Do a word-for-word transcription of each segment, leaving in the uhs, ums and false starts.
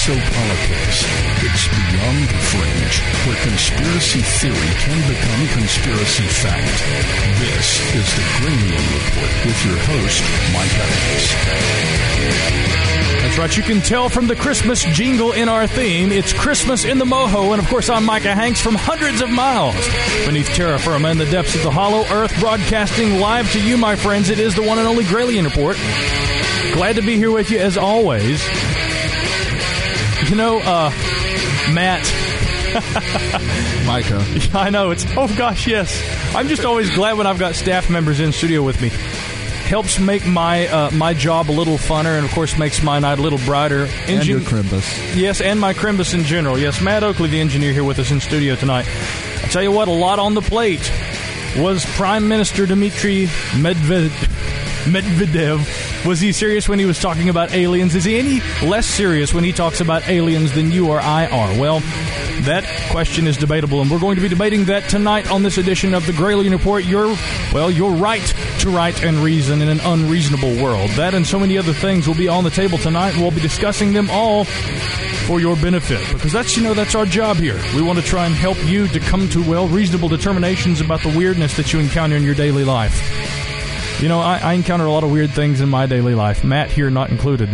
exopolitics. It's beyond the fringe, where conspiracy theory can become conspiracy fact. This is the Greenland Report with your host, Micah Hanks. That's right. You can tell from the Christmas jingle in our theme. It's Christmas in the Moho. And, of course, I'm Micah Hanks from hundreds of miles beneath terra firma in the depths of the hollow earth, broadcasting live to you, my friends. It is the one and only Gralien Report. Glad to be here with you, as always. You know, uh, Matt. Micah. I know. It's, oh, gosh, yes. I'm just always glad when I've got staff members in studio with me. Helps make my uh, my job a little funner, and of course makes my night a little brighter. Engin- and your Crimbus. Yes, and my Crimbus in general. Yes, Matt Oakley, the engineer, here with us in studio tonight. I tell you what, a lot on the plate. Was Prime Minister Dmitry Medved- Medvedev, was he serious when he was talking about aliens? Is he any less serious when he talks about aliens than you or I are? Well, that question is debatable, and we're going to be debating that tonight on this edition of the Gralien Report. Your, well, your right to right and reason in an unreasonable world. That and so many other things will be on the table tonight. We'll be discussing them all for your benefit, because that's, you know, that's our job here. We want to try and help you to come to, well, reasonable determinations about the weirdness that you encounter in your daily life. You know, I, I encounter a lot of weird things in my daily life, Matt here not included.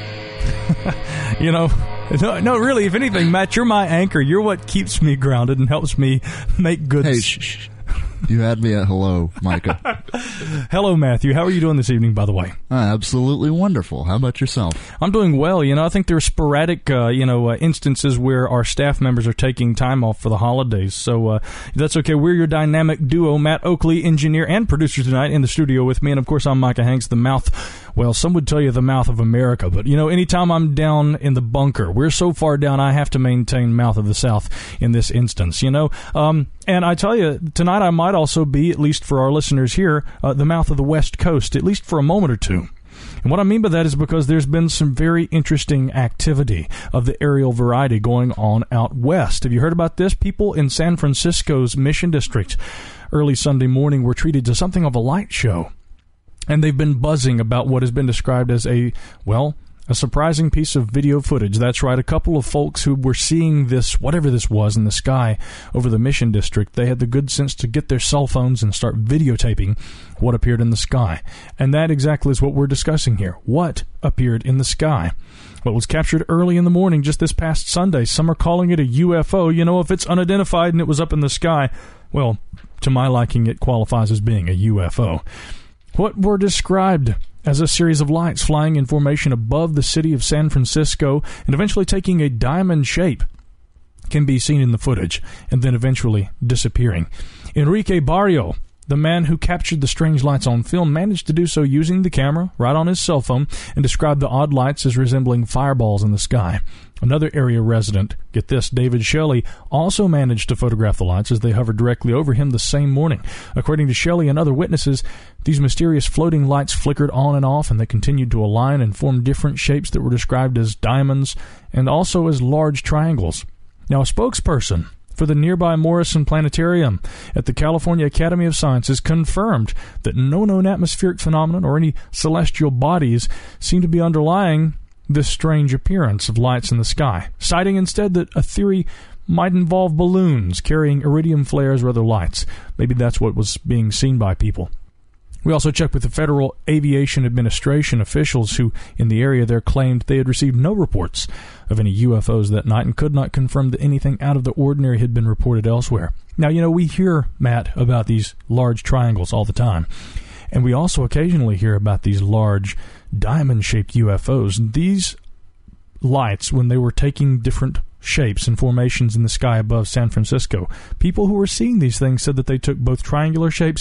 You know, no, no, really, if anything, Matt, you're my anchor. You're what keeps me grounded and helps me make good... Hey, shh, shh. You had me at hello, Micah. Hello, Matthew. How are you doing this evening, by the way? Uh, absolutely wonderful. How about yourself? I'm doing well. You know, I think there are sporadic, uh, you know, uh, instances where our staff members are taking time off for the holidays. So uh, that's okay. We're your dynamic duo, Matt Oakley, engineer and producer tonight in the studio with me. And, of course, I'm Micah Hanks, the mouth... Well, some would tell you the mouth of America, but, you know, anytime I'm down in the bunker, we're so far down, I have to maintain mouth of the South in this instance, you know. Um, and I tell you, tonight I might also be, at least for our listeners here, uh, the mouth of the West Coast, at least for a moment or two. And what I mean by that is because there's been some very interesting activity of the aerial variety going on out west. Have you heard about this? People in San Francisco's Mission District early Sunday morning were treated to something of a light show. And they've been buzzing about what has been described as a, well, a surprising piece of video footage. That's right, a couple of folks who were seeing this, whatever this was, in the sky over the Mission District, they had the good sense to get their cell phones and start videotaping what appeared in the sky. And that exactly is what we're discussing here. What appeared in the sky? What was captured early in the morning just this past Sunday. Some are calling it a U F O. You know, if it's unidentified and it was up in the sky, well, to my liking, it qualifies as being a U F O. What were described as a series of lights flying in formation above the city of San Francisco and eventually taking a diamond shape can be seen in the footage and then eventually disappearing. Enrique Barrio, the man who captured the strange lights on film, managed to do so using the camera right on his cell phone and described the odd lights as resembling fireballs in the sky. Another area resident, get this, David Shelley, also managed to photograph the lights as they hovered directly over him the same morning. According to Shelley and other witnesses, these mysterious floating lights flickered on and off, and they continued to align and form different shapes that were described as diamonds and also as large triangles. Now, a spokesperson for the nearby Morrison Planetarium at the California Academy of Sciences confirmed that no known atmospheric phenomenon or any celestial bodies seem to be underlying this strange appearance of lights in the sky, citing instead that a theory might involve balloons carrying iridium flares or other lights. Maybe that's what was being seen by people. We also checked with the Federal Aviation Administration officials who, in the area there, claimed they had received no reports of any U F Os that night and could not confirm that anything out of the ordinary had been reported elsewhere. Now, you know, we hear, Matt, about these large triangles all the time. And we also occasionally hear about these large diamond-shaped U F Os. These lights, when they were taking different shapes and formations in the sky above San Francisco, people who were seeing these things said that they took both triangular shapes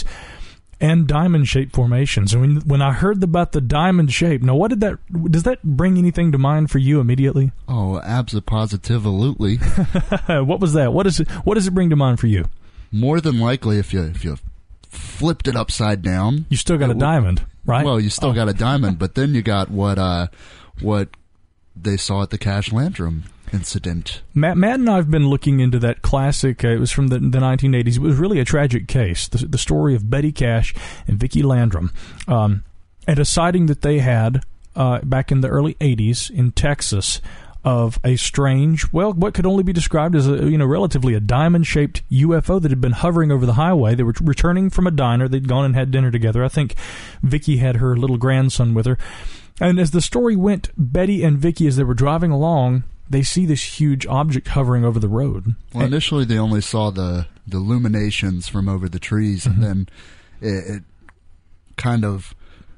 and diamond-shaped formations. And when, when I heard about the diamond shape, now what did that, does that bring anything to mind for you immediately? Oh, abso-positively. What was that? What is it, what does it bring to mind for you? More than likely, if you if you flipped it upside down, you still got a w- diamond, right? Well, you still oh. got a diamond, but then you got what uh, what they saw at the Cash Landrum incident. Matt, Matt and I have been looking into that classic. Uh, it was from the, the nineteen eighties. It was really a tragic case, the, the story of Betty Cash and Vicki Landrum, um, and a sighting that they had uh, back in the early eighties in Texas of a strange, well, what could only be described as a, you know, relatively a diamond-shaped U F O that had been hovering over the highway. They were returning from a diner. They'd gone and had dinner together. I think Vicky had her little grandson with her. And as the story went, Betty and Vicky, as they were driving along, they see this huge object hovering over the road. Well, initially they only saw the, the illuminations from over the trees, mm-hmm. and then it, it kind of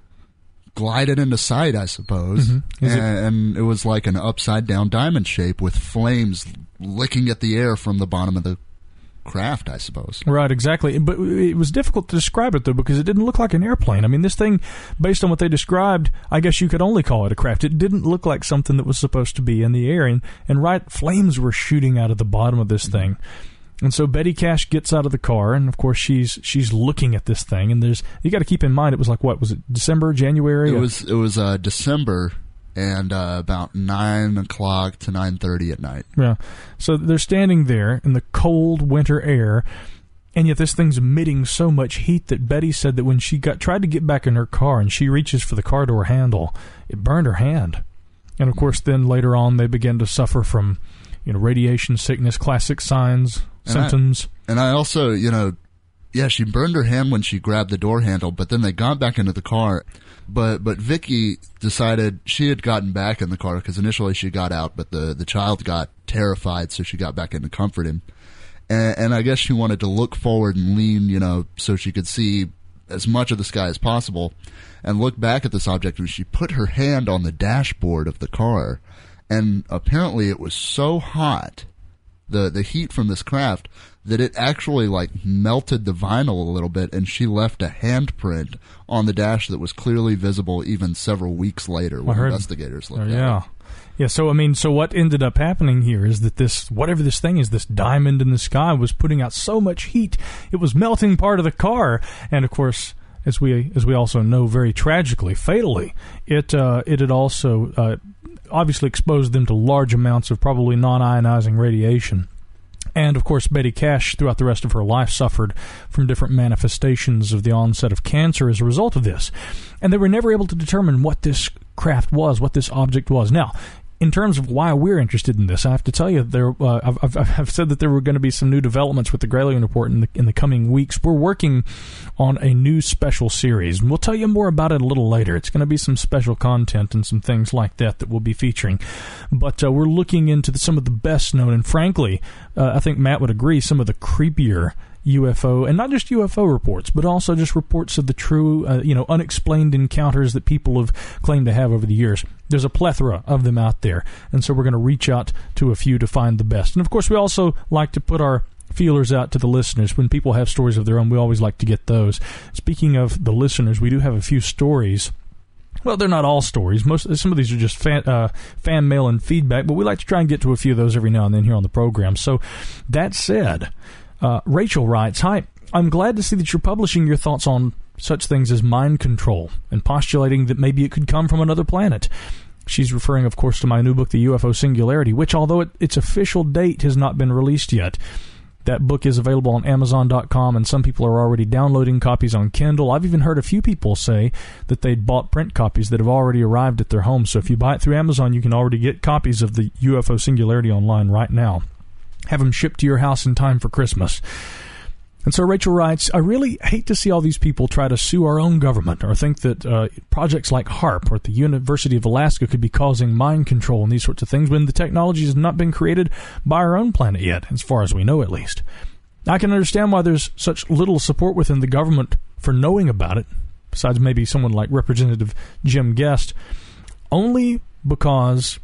glided into sight, I suppose, mm-hmm. and, it, and it was like an upside-down diamond shape with flames licking at the air from the bottom of the craft, I suppose. Right, exactly. But it was difficult to describe it, though, because it didn't look like an airplane. I mean, this thing, based on what they described, I guess you could only call it a craft. It didn't look like something that was supposed to be in the air, and, and right, flames were shooting out of the bottom of this thing. And so Betty Cash gets out of the car, and of course she's she's looking at this thing. And there's you got to keep in mind, it was like what was it, December, January? It was it was uh, December, and uh, about nine o'clock to nine thirty at night. Yeah. So they're standing there in the cold winter air, and yet this thing's emitting so much heat that Betty said that when she got tried to get back in her car and she reaches for the car door handle, it burned her hand. And of course, then later on they began to suffer from, you know, radiation sickness, classic signs. And symptoms. I, and I also, you know, yeah, she burned her hand when she grabbed the door handle, but then they got back into the car. But but Vicky decided she had gotten back in the car because initially she got out, but the, the child got terrified, so she got back in to comfort him. And, and I guess she wanted to look forward and lean, you know, so she could see as much of the sky as possible and look back at this object. And she put her hand on the dashboard of the car, and apparently it was so hot, the the heat from this craft, that it actually like melted the vinyl a little bit, and she left a handprint on the dash that was clearly visible even several weeks later when investigators looked oh, at yeah. it. Yeah, so I mean, so what ended up happening here is that this, whatever this thing is, this diamond in the sky was putting out so much heat, it was melting part of the car, and of course, as we as we also know, very tragically, fatally, it uh, it had also uh, obviously exposed them to large amounts of probably non-ionizing radiation. And, of course, Betty Cash, throughout the rest of her life, suffered from different manifestations of the onset of cancer as a result of this. And they were never able to determine what this craft was, what this object was. Now, in terms of why we're interested in this, I have to tell you, there uh, I've, I've, I've said that there were going to be some new developments with the Gralien Report in the, in the coming weeks. We're working on a new special series, and we'll tell you more about it a little later. It's going to be some special content and some things like that that we'll be featuring. But uh, we're looking into the, some of the best known, and frankly, uh, I think Matt would agree, some of the creepier U F O, and not just U F O reports, but also just reports of the true, uh, you know, unexplained encounters that people have claimed to have over the years. There's a plethora of them out there, and so we're going to reach out to a few to find the best. And, of course, we also like to put our feelers out to the listeners. When people have stories of their own, we always like to get those. Speaking of the listeners, we do have a few stories. Well, they're not all stories. Most some of these are just fan, uh, fan mail and feedback, but we like to try and get to a few of those every now and then here on the program. So, that said, Uh, Rachel writes, "Hi, I'm glad to see that you're publishing your thoughts on such things as mind control and postulating that maybe it could come from another planet." She's referring, of course, to my new book, The U F O Singularity, which, although it, its official date has not been released yet, that book is available on Amazon dot com, and some people are already downloading copies on Kindle. I've even heard a few people say that they'd bought print copies that have already arrived at their home. So if you buy it through Amazon, you can already get copies of The U F O Singularity online right now. Have them shipped to your house in time for Christmas. And so Rachel writes, "I really hate to see all these people try to sue our own government or think that uh, projects like HAARP or at the University of Alaska could be causing mind control and these sorts of things when the technology has not been created by our own planet yet, as far as we know at least. I can understand why there's such little support within the government for knowing about it, besides maybe someone like Representative Jim Guest, only because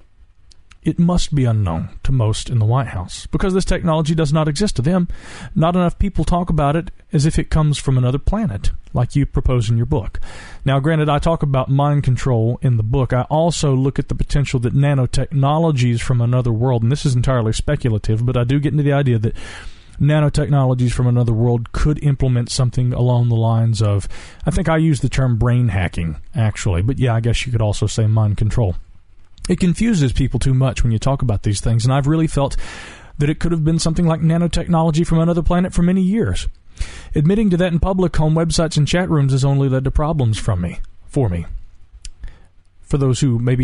it must be unknown to most in the White House, because this technology does not exist to them. Not enough people talk about it as if it comes from another planet, like you propose in your book. Now, granted, I talk about mind control in the book. I also look at the potential that nanotechnologies from another world, and this is entirely speculative, but I do get into the idea that nanotechnologies from another world could implement something along the lines of, I think I use the term brain hacking, actually, but yeah, I guess you could also say mind control. It confuses people too much when you talk about these things, and I've really felt that it could have been something like nanotechnology from another planet for many years. Admitting to that in public on websites and chat rooms has only led to problems from me, for me. For those who maybe have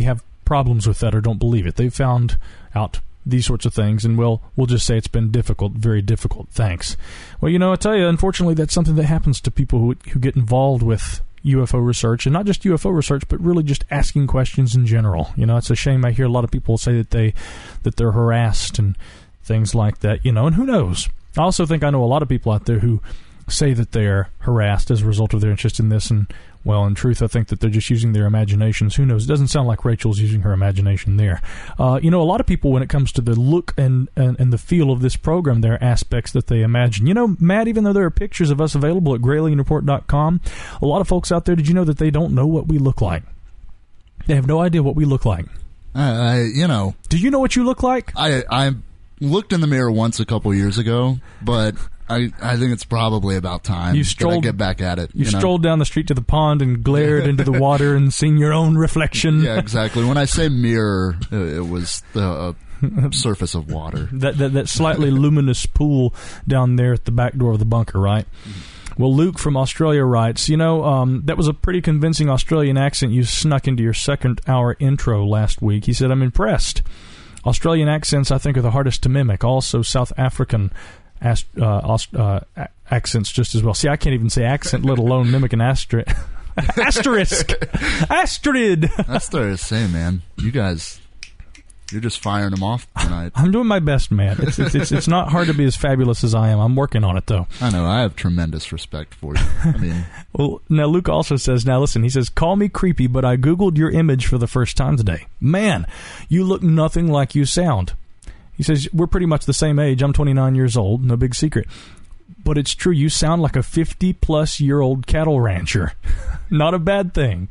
problems with that or don't believe it. They've found out these sorts of things, and we'll, we'll just say it's been difficult, very difficult. Thanks. Well, you know, I tell you, unfortunately, that's something that happens to people who, who get involved with U F O research, and not just U F O research, but really just asking questions in general. You know, it's a shame. I hear a lot of people say that they that they're harassed and things like that. You know, and who knows? I also think I know a lot of people out there who say that they're harassed as a result of their interest in this, and well, in truth, I think that they're just using their imaginations. Who knows? It doesn't sound like Rachel's using her imagination there. Uh, you know, a lot of people, when it comes to the look and, and, and the feel of this program, there are aspects that they imagine. You know, Matt, even though there are pictures of us available at Gralien Report dot com, a lot of folks out there, did you know that they don't know what we look like? They have no idea what we look like. I, I you know. Do you know what you look like? I I looked in the mirror once a couple years ago, but I, I think it's probably about time you strolled, that I get back at it. You, you know? strolled down the street to the pond and glared into the water and seen your own reflection. Yeah, exactly. When I say mirror, it was the uh, surface of water. That, that that slightly luminous pool down there at the back door of the bunker, right? Well, Luke from Australia writes, you know, um, that was a pretty convincing Australian accent you snuck into your second hour intro last week. He said, I'm impressed. Australian accents, I think, are the hardest to mimic. Also, South African Ast- uh, Aust- uh, a- accents just as well. See, I can't even say accent, let alone mimic an asterisk. Asterisk! Astrid! That's the same, man. You guys, you're just firing them off tonight. I'm doing my best, man. It's, it's, it's, it's not hard to be as fabulous as I am. I'm working on it, though. I know. I have tremendous respect for you. I mean... Well, now, Luke also says, now listen, he says, call me creepy, but I Googled your image for the first time today. Man, you look nothing like you sound. He says, we're pretty much the same age. I'm twenty-nine years old. No big secret. But it's true. You sound like a fifty-plus-year-old cattle rancher. Not a bad thing.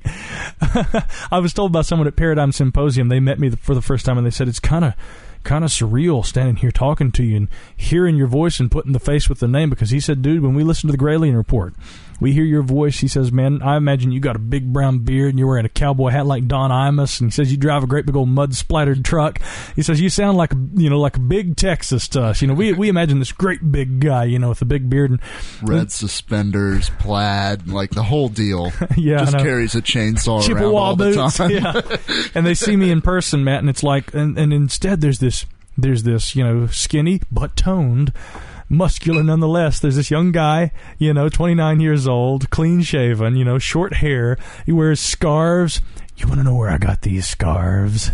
I was told by someone at Paradigm Symposium, they met me for the first time, and they said, it's kind of kind of surreal standing here talking to you and hearing your voice and putting the face with the name, because he said, dude, when we listen to the Gralien Report, we hear your voice. He says, man, I imagine you got a big brown beard and you're wearing a cowboy hat like Don Imus. And he says you drive a great big old mud-splattered truck. He says you sound like, you know, like a big Texas to us. You know, we we imagine this great big guy, you know, with a big beard. And red suspenders, plaid, like the whole deal. Yeah, just carries a chainsaw Chippewa around all the boots. time. Yeah. And they see me in person, Matt, and it's like, and, and instead there's this, there's this, you know, skinny but toned, muscular nonetheless. There's this young guy, you know, twenty-nine years old, clean shaven, you know, short hair. He wears scarves. You want to know where I got these scarves?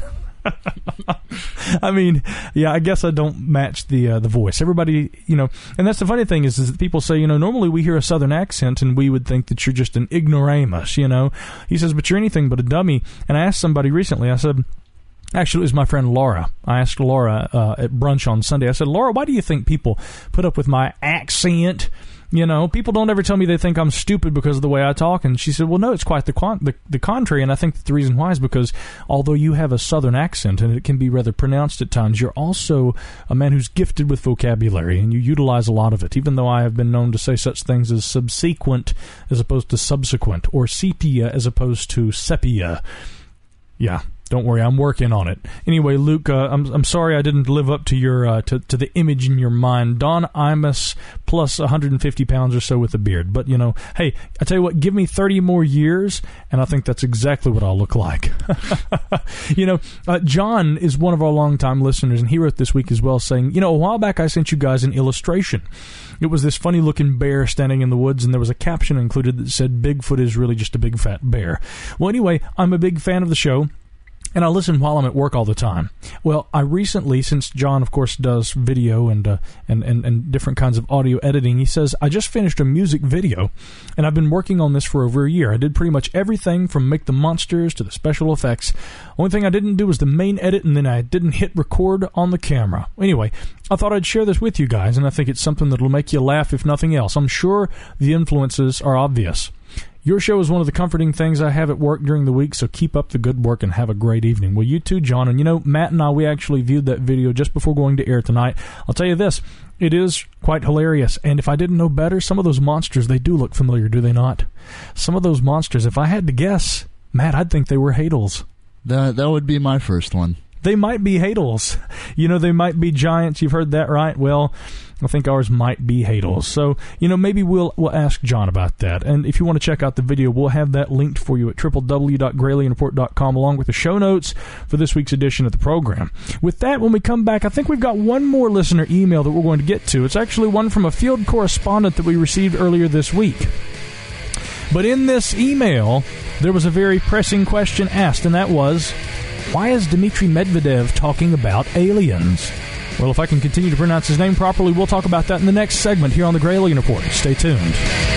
I mean, yeah, I guess I don't match the uh, the voice. Everybody, you know, and that's the funny thing is, is that people say, you know, normally we hear a southern accent and we would think that you're just an ignoramus, you know. He says, but you're anything but a dummy. And I asked somebody recently, I said, actually, it was my friend Laura. I asked Laura uh, at brunch on Sunday. I said, Laura, why do you think people put up with my accent? You know, people don't ever tell me they think I'm stupid because of the way I talk. And she said, well, no, it's quite the, con- the, the contrary. And I think that the reason why is because although you have a southern accent and it can be rather pronounced at times, you're also a man who's gifted with vocabulary and you utilize a lot of it, even though I have been known to say such things as subsequent as opposed to subsequent, or sepia as opposed to sepia. Yeah. Don't worry, I'm working on it. Anyway, Luke, uh, I'm I'm sorry I didn't live up to your uh, to to the image in your mind. Don Imus plus one hundred fifty pounds or so with a beard. But you know, hey, I tell you what, give me thirty more years, and I think that's exactly what I'll look like. You know, uh, John is one of our longtime listeners, and he wrote this week as well, saying, you know, a while back I sent you guys an illustration. It was this funny-looking bear standing in the woods, and there was a caption included that said, "Bigfoot is really just a big fat bear." Well, anyway, I'm a big fan of the show. And I listen while I'm at work all the time. Well, I recently, since John, of course, does video and, uh, and, and, and different kinds of audio editing, he says, I just finished a music video, and I've been working on this for over a year. I did pretty much everything from make the monsters to the special effects. Only thing I didn't do was the main edit, and then I didn't hit record on the camera. Anyway, I thought I'd share this with you guys, and I think it's something that'll make you laugh, if nothing else. I'm sure the influences are obvious. Your show is one of the comforting things I have at work during the week, so keep up the good work and have a great evening. Well, you too, John. And, you know, Matt and I, we actually viewed that video just before going to air tonight. I'll tell you this, it is quite hilarious. And if I didn't know better, some of those monsters, they do look familiar, do they not? Some of those monsters, if I had to guess, Matt, I'd think they were Hadals. That, that would be my first one. They might be Hadles. You know, they might be giants. You've heard that, right? Well, I think ours might be Hadles. So, you know, maybe we'll we'll ask John about that. And if you want to check out the video, we'll have that linked for you at w w w dot gralien report dot com along with the show notes for this week's edition of the program. With that, when we come back, I think we've got one more listener email that we're going to get to. It's actually one from a field correspondent that we received earlier this week. But in this email, there was a very pressing question asked, and that was, why is Dmitry Medvedev talking about aliens? Well, if I can continue to pronounce his name properly, we'll talk about that in the next segment here on the Gralien Report. Stay tuned.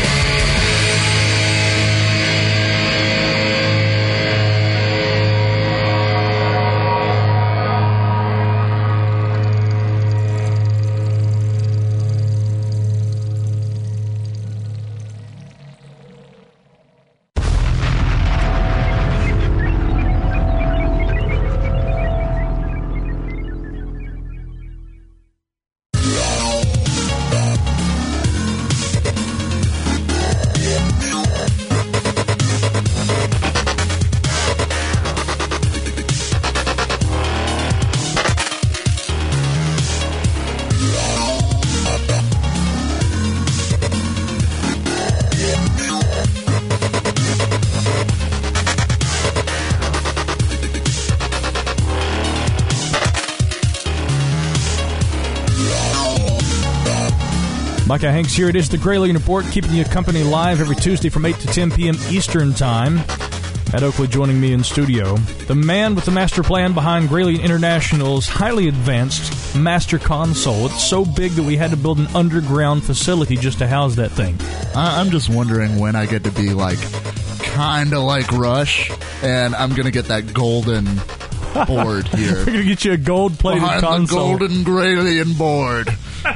Micah Hanks here. It is the Gralien Report, keeping you company live every Tuesday from eight to ten p.m. Eastern Time. Matt Oakley joining me in studio. The man with the master plan behind Gralien International's highly advanced master console. It's so big that we had to build an underground facility just to house that thing. I- I'm just wondering when I get to be like, kind of like Rush, and I'm going to get that golden board here. We're going to get you a gold-plated behind console. the golden Gralien board.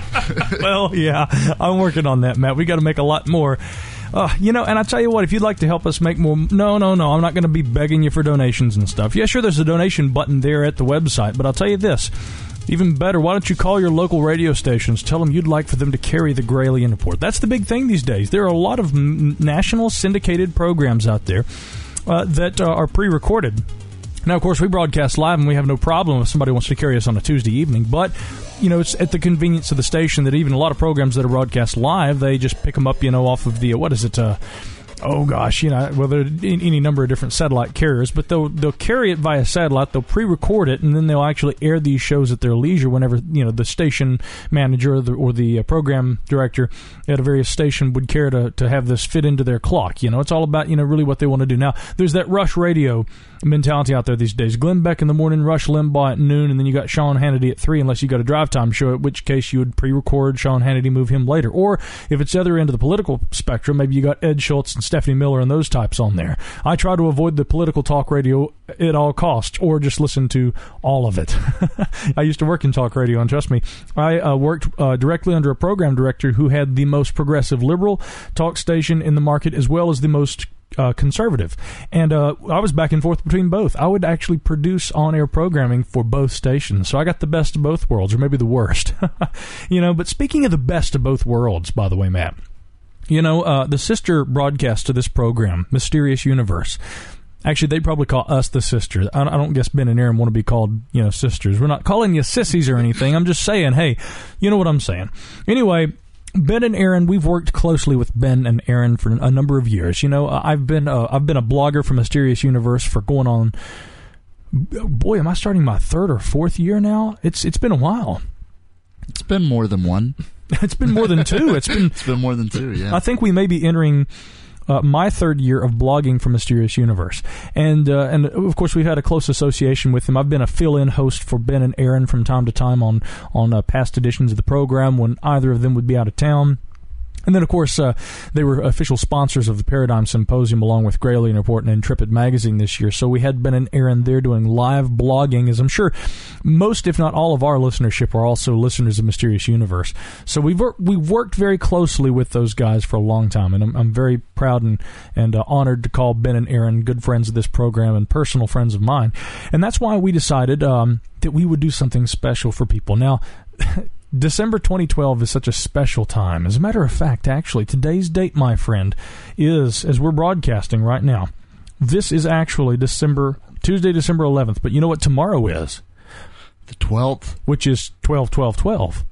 Well, yeah, I'm working on that, Matt. We got to make a lot more. Uh, you know, and I tell you what, if you'd like to help us make more, no, no, no, I'm not going to be begging you for donations and stuff. Yeah, sure, there's a donation button there at the website, but I'll tell you this, even better, why don't you call your local radio stations, tell them you'd like for them to carry the Gralien Report. That's the big thing these days. There are a lot of m- national syndicated programs out there uh, that uh, are pre-recorded. Now, of course, we broadcast live, and we have no problem if somebody wants to carry us on a Tuesday evening, but you know, it's at the convenience of the station that even a lot of programs that are broadcast live, they just pick them up, you know, off of the, what is it, uh, oh gosh, you know, well, there are any number of different satellite carriers, but they'll they'll carry it via satellite, they'll pre-record it, and then they'll actually air these shows at their leisure whenever, you know, the station manager or the, or the uh, program director at a various station would care to, to have this fit into their clock. You know, it's all about, you know, really what they want to do. Now, there's that Rush Radio mentality out there these days. Glenn Beck in the morning, Rush Limbaugh at noon, and then you got Sean Hannity at three, unless you got a drive time show, at which case you would pre-record Sean Hannity, move him later. Or if it's the other end of the political spectrum, maybe you got Ed Schultz and Stephanie Miller and those types on there. I try to avoid the political talk radio at all costs, or just listen to all of it. I used to work in talk radio, and trust me, I uh, worked uh, directly under a program director who had the most progressive liberal talk station in the market, as well as the most Uh, conservative, and uh, I was back and forth between both. I would actually produce on-air programming for both stations, so I got the best of both worlds, or maybe the worst. You know, but speaking of the best of both worlds, by the way, Matt, you know, uh, the sister broadcast to this program, Mysterious Universe, actually, they probably call us the sisters. I I don't guess Ben and Aaron want to be called, you know, sisters. We're not calling you sissies or anything. I'm just saying, hey, you know what I'm saying. Anyway, Ben and Aaron, we've worked closely with Ben and Aaron for a number of years. You know, I've been uh, I've been a blogger for Mysterious Universe for going on, boy, am I starting my third or fourth year now? It's it's been a while. It's been more than one. It's been more than two. It's been it's been more than two. Yeah, I think we may be entering Uh, my third year of blogging for Mysterious Universe. And, uh, and of course, we've had a close association with them. I've been a fill-in host for Ben and Aaron from time to time on, on uh, past editions of the program when either of them would be out of town. And then, of course, uh, they were official sponsors of the Paradigm Symposium along with Gralien Report and Intrepid Magazine this year. So we had Ben and Aaron there doing live blogging, as I'm sure most, if not all, of our listenership are also listeners of Mysterious Universe. So we've, wor- we've worked very closely with those guys for a long time, and I'm, I'm very proud and, and uh, honored to call Ben and Aaron good friends of this program and personal friends of mine. And that's why we decided um, that we would do something special for people. Now, December twenty twelve is such a special time. As a matter of fact, actually, today's date, my friend, is, as we're broadcasting right now, this is actually December Tuesday, December eleventh. But you know what tomorrow is? The twelfth? Which is twelve twelve twelve.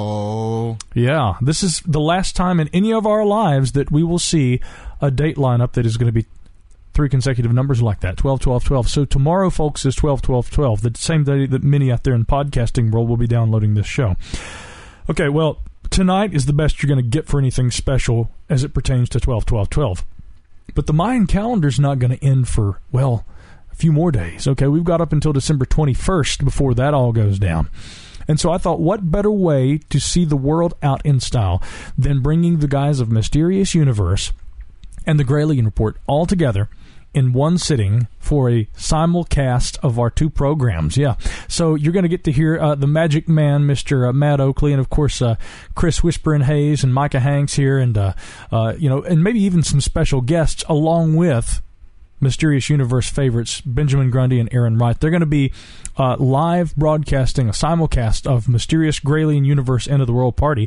Oh. Yeah. This is the last time in any of our lives that we will see a date lineup that is going to be three consecutive numbers like that, twelve twelve twelve. So tomorrow, folks, is twelve twelve twelve, the same day that many out there in podcasting world will be downloading this show. Okay, well, tonight is the best you're going to get for anything special as it pertains to twelve twelve twelve. But the Mayan calendar's not going to end for, well, a few more days. Okay, we've got up until December twenty-first before that all goes down. And so I thought, what better way to see the world out in style than bringing the guys of Mysterious Universe and the Gralien Report all together in one sitting for a simulcast of our two programs. Yeah. So you're going to get to hear uh, the Magic Man, Mister Uh, Matt Oakley, and, of course, uh, Chris Whisperin' Hayes and Micah Hanks here, and, uh, uh, you know, and maybe even some special guests along with Mysterious Universe favorites Benjamin Grundy and Aaron Wright. They're going to be uh, live broadcasting a simulcast of Mysterious Gralien Universe End of the World Party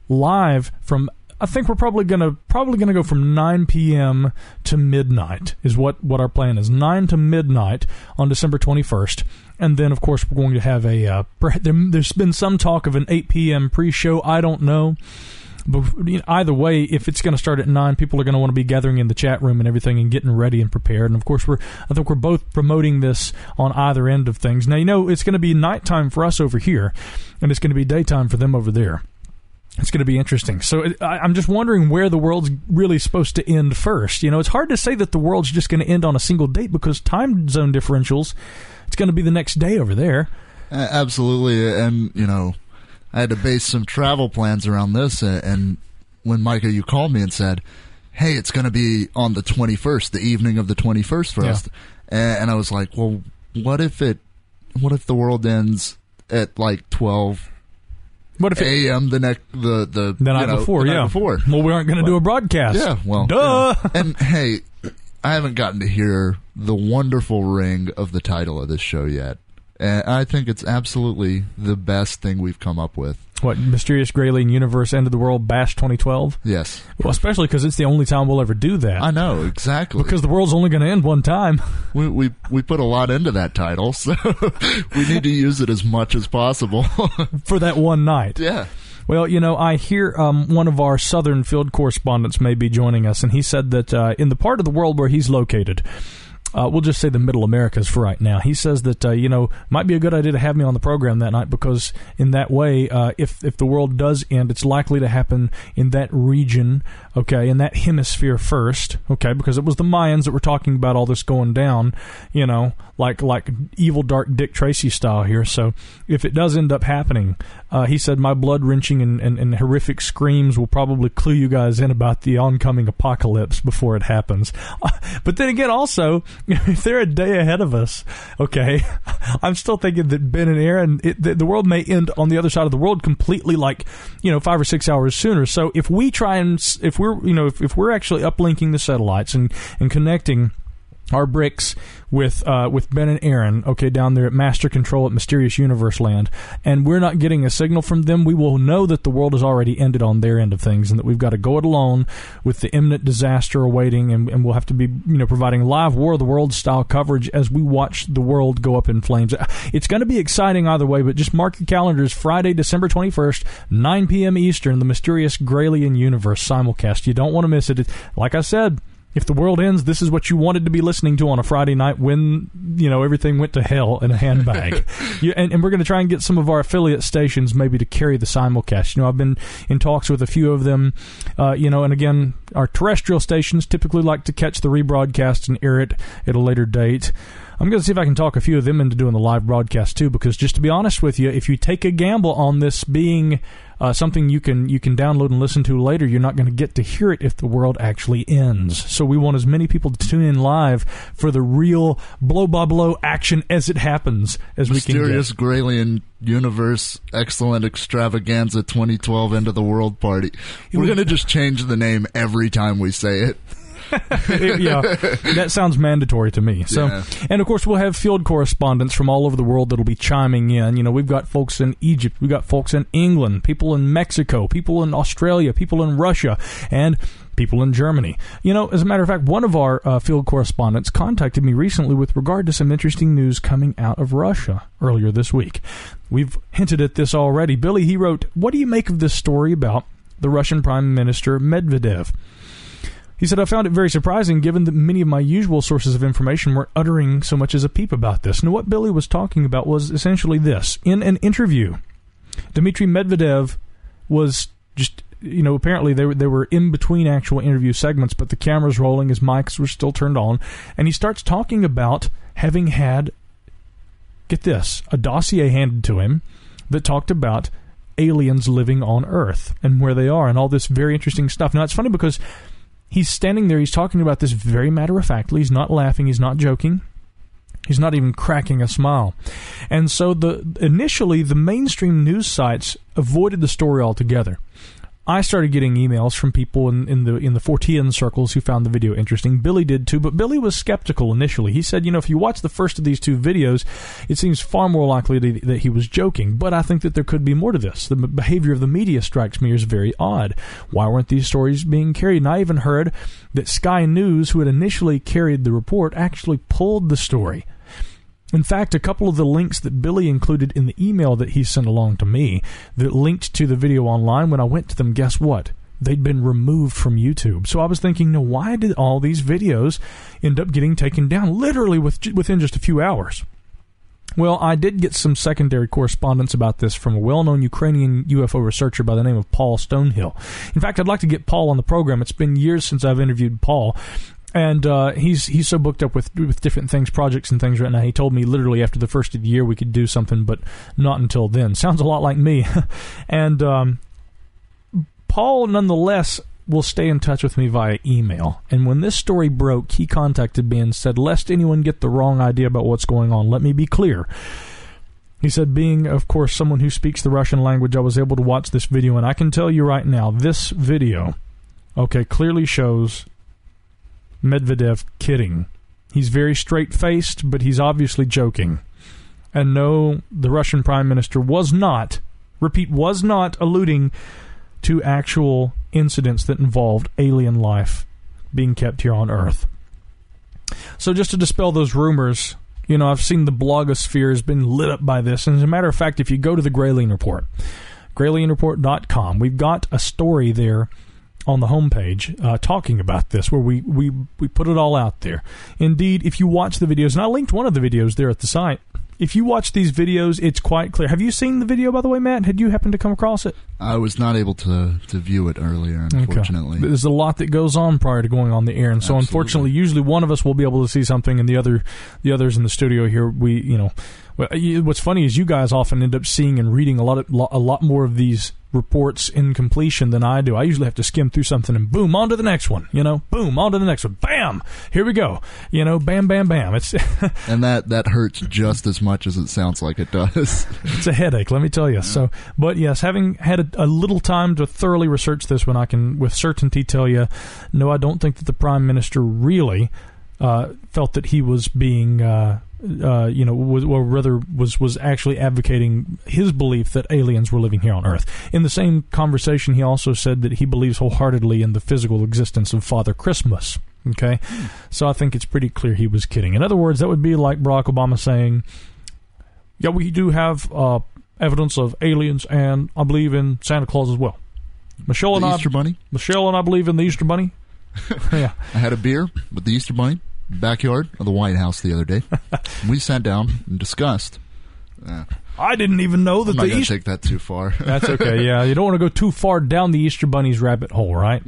live from, I think we're probably going to probably going to go from nine p.m. to midnight is what, what our plan is. nine to midnight on December twenty-first. And then, of course, we're going to have a, uh, there, there's been some talk of an eight p.m. pre-show. I don't know. But either way, if it's going to start at nine, people are going to want to be gathering in the chat room and everything and getting ready and prepared. And, of course, we're I think we're both promoting this on either end of things. Now, you know, it's going to be nighttime for us over here, and it's going to be daytime for them over there. It's going to be interesting. So it, I, I'm just wondering where the world's really supposed to end first. You know, it's hard to say that the world's just going to end on a single date because time zone differentials, it's going to be the next day over there. Uh, absolutely. And, you know, I had to base some travel plans around this, and when, Micah, you called me and said, hey, it's going to be on the twenty-first, the evening of the twenty-first for yeah. us, and I was like, well, what if it, what if the world ends at like twelve what if a m the next the the, the night know, before? The yeah, night before. Well, we aren't going to do a broadcast. Yeah, well, duh. Yeah. And hey, I haven't gotten to hear the wonderful ring of the title of this show yet. And I think it's absolutely the best thing we've come up with. What, Mysterious Gralien Universe End of the World Bash twenty twelve? Yes. Well, especially because it's the only time we'll ever do that. I know, exactly. Because the world's only going to end one time. We, we we put a lot into that title, so we need to use it as much as possible. For that one night. Yeah. Well, you know, I hear um, one of our southern field correspondents may be joining us, and he said that uh, in the part of the world where he's located, Uh, we'll just say the Middle Americas for right now. He says that, uh, you know, might be a good idea to have me on the program that night because in that way, uh, if if the world does end, it's likely to happen in that region, okay, in that hemisphere first, okay, because it was the Mayans that were talking about all this going down, you know, like like evil, dark Dick Tracy style here. So if it does end up happening, uh, he said my blood-wrenching and, and, and horrific screams will probably clue you guys in about the oncoming apocalypse before it happens. Uh, but then again, also, if they're a day ahead of us, okay, I'm still thinking that Ben and Aaron, it, the, the world may end on the other side of the world completely, like, you know, five or six hours sooner. So if we try and, if we're, you know, if, if we're actually uplinking the satellites and, and connecting our bricks with uh, with Ben and Aaron, okay, down there at Master Control at Mysterious Universe Land, and we're not getting a signal from them, we will know that the world has already ended on their end of things, and that we've got to go it alone with the imminent disaster awaiting, and, and we'll have to be, you know, providing live War of the Worlds style coverage as we watch the world go up in flames. It's going to be exciting either way, but just mark your calendars. Friday, December twenty-first, nine p.m. Eastern, the Mysterious Gralien Universe simulcast. You don't want to miss it. Like I said, if the world ends, this is what you wanted to be listening to on a Friday night when, you know, everything went to hell in a handbag. you, and, and we're going to try and get some of our affiliate stations maybe to carry the simulcast. You know, I've been in talks with a few of them, uh, you know, and again, our terrestrial stations typically like to catch the rebroadcast and air it at a later date. I'm going to see if I can talk a few of them into doing the live broadcast too, because just to be honest with you, if you take a gamble on this being uh, something you can you can download and listen to later, you're not going to get to hear it if the world actually ends. So we want as many people to tune in live for the real blow-by-blow action as it happens as we can get. Mysterious Gralien Universe Excellent Extravaganza twenty twelve End of the World Party. We're going to just change the name every time we say it. Yeah, that sounds mandatory to me. So, yeah. And of course, we'll have field correspondents from all over the world that'll be chiming in. You know, we've got folks in Egypt, we've got folks in England, people in Mexico, people in Australia, people in Russia, and people in Germany. You know, as a matter of fact, one of our uh, field correspondents contacted me recently with regard to some interesting news coming out of Russia earlier this week. We've hinted at this already. Billy, he wrote, what do you make of this story about the Russian Prime Minister Medvedev? He said, I found it very surprising given that many of my usual sources of information weren't uttering so much as a peep about this. And what Billy was talking about was essentially this. In an interview, Dmitry Medvedev was just... You know, apparently they were, they were in between actual interview segments, but the camera's rolling, his mics were still turned on, and he starts talking about having had, get this, a dossier handed to him that talked about aliens living on Earth and where they are and all this very interesting stuff. Now, it's funny because he's standing there, he's talking about this very matter-of-factly, he's not laughing, he's not joking. He's not even cracking a smile. And so the initially, the mainstream news sites avoided the story altogether. I started getting emails from people in, in the in the Fortean circles who found the video interesting. Billy did too, but Billy was skeptical initially. He said, you know, if you watch the first of these two videos, it seems far more likely to, that he was joking. But I think that there could be more to this. The behavior of the media strikes me as very odd. Why weren't these stories being carried? And I even heard that Sky News, who had initially carried the report, actually pulled the story. In fact, a couple of the links that Billy included in the email that he sent along to me that linked to the video online, when I went to them, guess what? They'd been removed from YouTube. So I was thinking, no, why did all these videos end up getting taken down literally with, within just a few hours? Well, I did get some secondary correspondence about this from a well-known Ukrainian U F O researcher by the name of Paul Stonehill. In fact, I'd like to get Paul on the program. It's been years since I've interviewed Paul. And uh, he's he's so booked up with with different things, projects and things right now. He told me literally after the first of the year we could do something, but not until then. Sounds a lot like me. and um, Paul, nonetheless, will stay in touch with me via email. And when this story broke, he contacted me and said, lest anyone get the wrong idea about what's going on, let me be clear. He said, being, of course, someone who speaks the Russian language, I was able to watch this video. And I can tell you right now, this video, okay, clearly shows Medvedev kidding. He's very straight-faced, but he's obviously joking. And no, the Russian Prime Minister was not, repeat, was not alluding to actual incidents that involved alien life being kept here on Earth. So just to dispel those rumors, you know, I've seen the blogosphere has been lit up by this. And as a matter of fact, if you go to the Gralien Report, gralien report dot com, we've got a story there on the homepage uh, talking about this, where we, we, we put it all out there. Indeed, if you watch the videos, and I linked one of the videos there at the site, if you watch these videos, it's quite clear. Have you seen the video, by the way, Matt? Had you happened to come across it? I was not able to, to view it earlier, unfortunately. Okay. There's a lot that goes on prior to going on the air, and so Absolutely. Unfortunately, usually one of us will be able to see something, and the other, the others in the studio here, we, you know, what's funny is you guys often end up seeing and reading a lot of, a lot more of these reports in completion than I do. I usually have to skim through something and boom, on to the next one, you know, boom, on to the next one, bam, here we go, you know, bam, bam, bam. It's and that, that hurts just as much as it sounds like it does. It's a headache, let me tell you. Yeah. So, but yes, having had a, a little time to thoroughly research this one, I can with certainty tell you, no, I don't think that the Prime Minister really uh, felt that he was being uh, Uh, you know, was, or rather was, was actually advocating his belief that aliens were living here on Earth. In the same conversation, he also said that he believes wholeheartedly in the physical existence of Father Christmas. Okay? Mm. So I think it's pretty clear he was kidding. In other words, that would be like Barack Obama saying, yeah, we do have uh, evidence of aliens, and I believe in Santa Claus as well. Michelle the and Easter I, Bunny? Michelle and I believe in the Easter Bunny. Yeah. I had a beer with the Easter Bunny. Backyard of the White House the other day. We sat down and discussed. Uh, I didn't even know that I'm not the going to Easter... take that too far. That's okay, yeah. You don't want to go too far down the Easter Bunny's rabbit hole, right?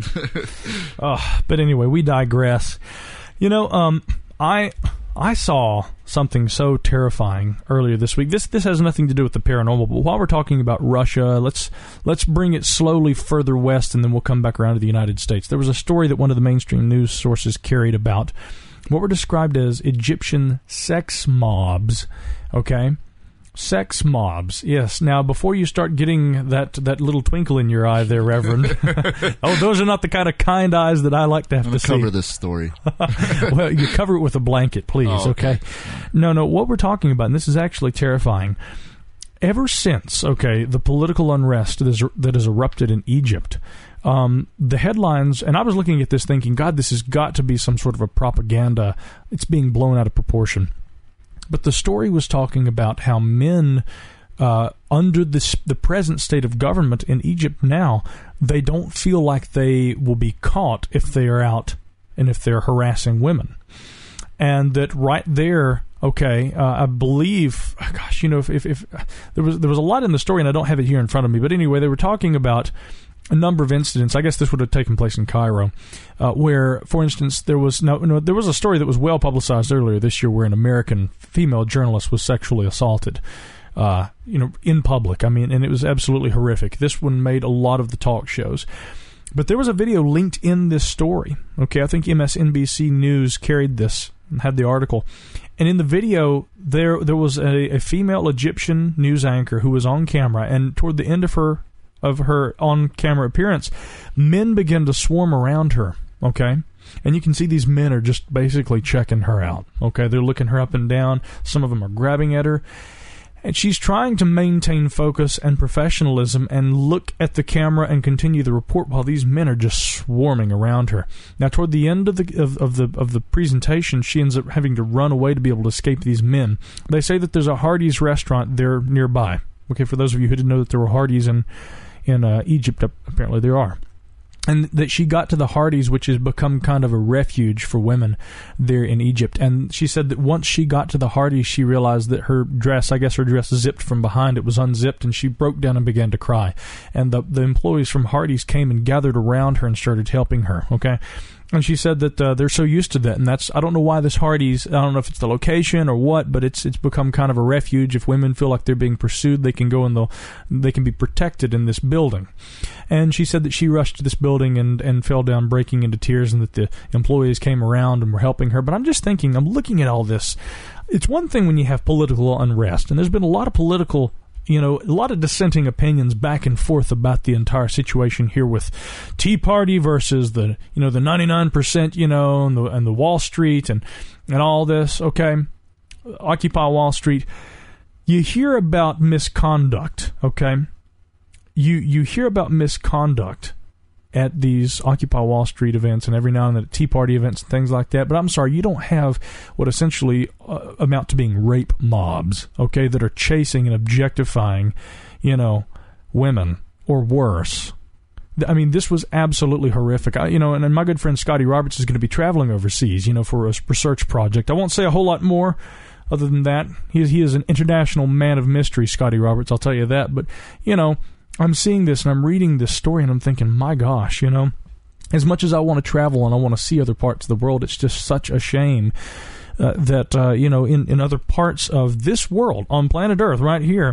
uh, but anyway, we digress. You know, um, I I saw something so terrifying earlier this week. This this has nothing to do with the paranormal, but while we're talking about Russia, let's let's bring it slowly further west, and then we'll come back around to the United States. There was a story that one of the mainstream news sources carried about what were described as Egyptian sex mobs, okay? Sex mobs, yes. Now, before you start getting that, that little twinkle in your eye there, Reverend, oh, those are not the kind of kind eyes that I like to have I'm to see. cover this story. Well, you cover it with a blanket, please, oh, okay. okay? No, no, what we're talking about, and this is actually terrifying, ever since, okay, the political unrest that, is, that has erupted in Egypt, um, the headlines, and I was looking at this thinking, God, this has got to be some sort of a propaganda. It's being blown out of proportion. But the story was talking about how men, uh, under this, the present state of government in Egypt now, they don't feel like they will be caught if they are out and if they're harassing women. And that right there, okay, uh, I believe, gosh, you know, if, if, if there was there was a lot in the story, and I don't have it here in front of me, but anyway, they were talking about a number of incidents. I guess this would have taken place in Cairo, uh, where, for instance, there was no, no there was a story that was well publicized earlier this year where an American female journalist was sexually assaulted, uh, you know, in public. I mean, and it was absolutely horrific. This one made a lot of the talk shows. But there was a video linked in this story. Okay, I think M S N B C News carried this and had the article. And in the video, there there was a, a female Egyptian news anchor who was on camera, and toward the end of her of her on-camera appearance, men began to swarm around her, okay? And you can see these men are just basically checking her out, okay? They're looking her up and down. Some of them are grabbing at her. And she's trying to maintain focus and professionalism and look at the camera and continue the report while these men are just swarming around her. Now, toward the end of the of, of the of the presentation, she ends up having to run away to be able to escape these men. They say that there's a Hardee's restaurant there nearby. Okay, for those of you who didn't know that there were Hardee's in in uh, Egypt, apparently there are. And that she got to the Hardee's, which has become kind of a refuge for women there in Egypt. And she said that once she got to the Hardee's, she realized that her dress, I guess her dress zipped from behind. It was unzipped, and she broke down and began to cry. And the, the employees from Hardee's came and gathered around her and started helping her, okay? And she said that uh, they're so used to that, and that's, I don't know why this Hardee's, I don't know if it's the location or what, but it's it's become kind of a refuge. If women feel like they're being pursued, they can go and they'll, they can be protected in this building. And she said that she rushed to this building and, and fell down breaking into tears, and that the employees came around and were helping her. But I'm just thinking, I'm looking at all this. It's one thing when you have political unrest, and there's been a lot of political You know, a lot of dissenting opinions back and forth about the entire situation here with Tea Party versus the, you know, the ninety-nine percent, you know, and the, and the Wall Street and, and all this, okay? Occupy Wall Street. You hear about misconduct, okay? You, you hear about misconduct at these Occupy Wall Street events and every now and then at Tea Party events and things like that. But I'm sorry, you don't have what essentially uh, amount to being rape mobs, okay, that are chasing and objectifying, you know, women or worse. I mean, this was absolutely horrific. I, you know, and, and my good friend Scotty Roberts is going to be traveling overseas, you know, for a research project. I won't say a whole lot more other than that. He is, he is an international man of mystery, Scotty Roberts, I'll tell you that. But, you know, I'm seeing this and I'm reading this story and I'm thinking, my gosh, you know, as much as I want to travel and I want to see other parts of the world, it's just such a shame uh, that, uh, you know, in, in other parts of this world, on planet Earth, right here,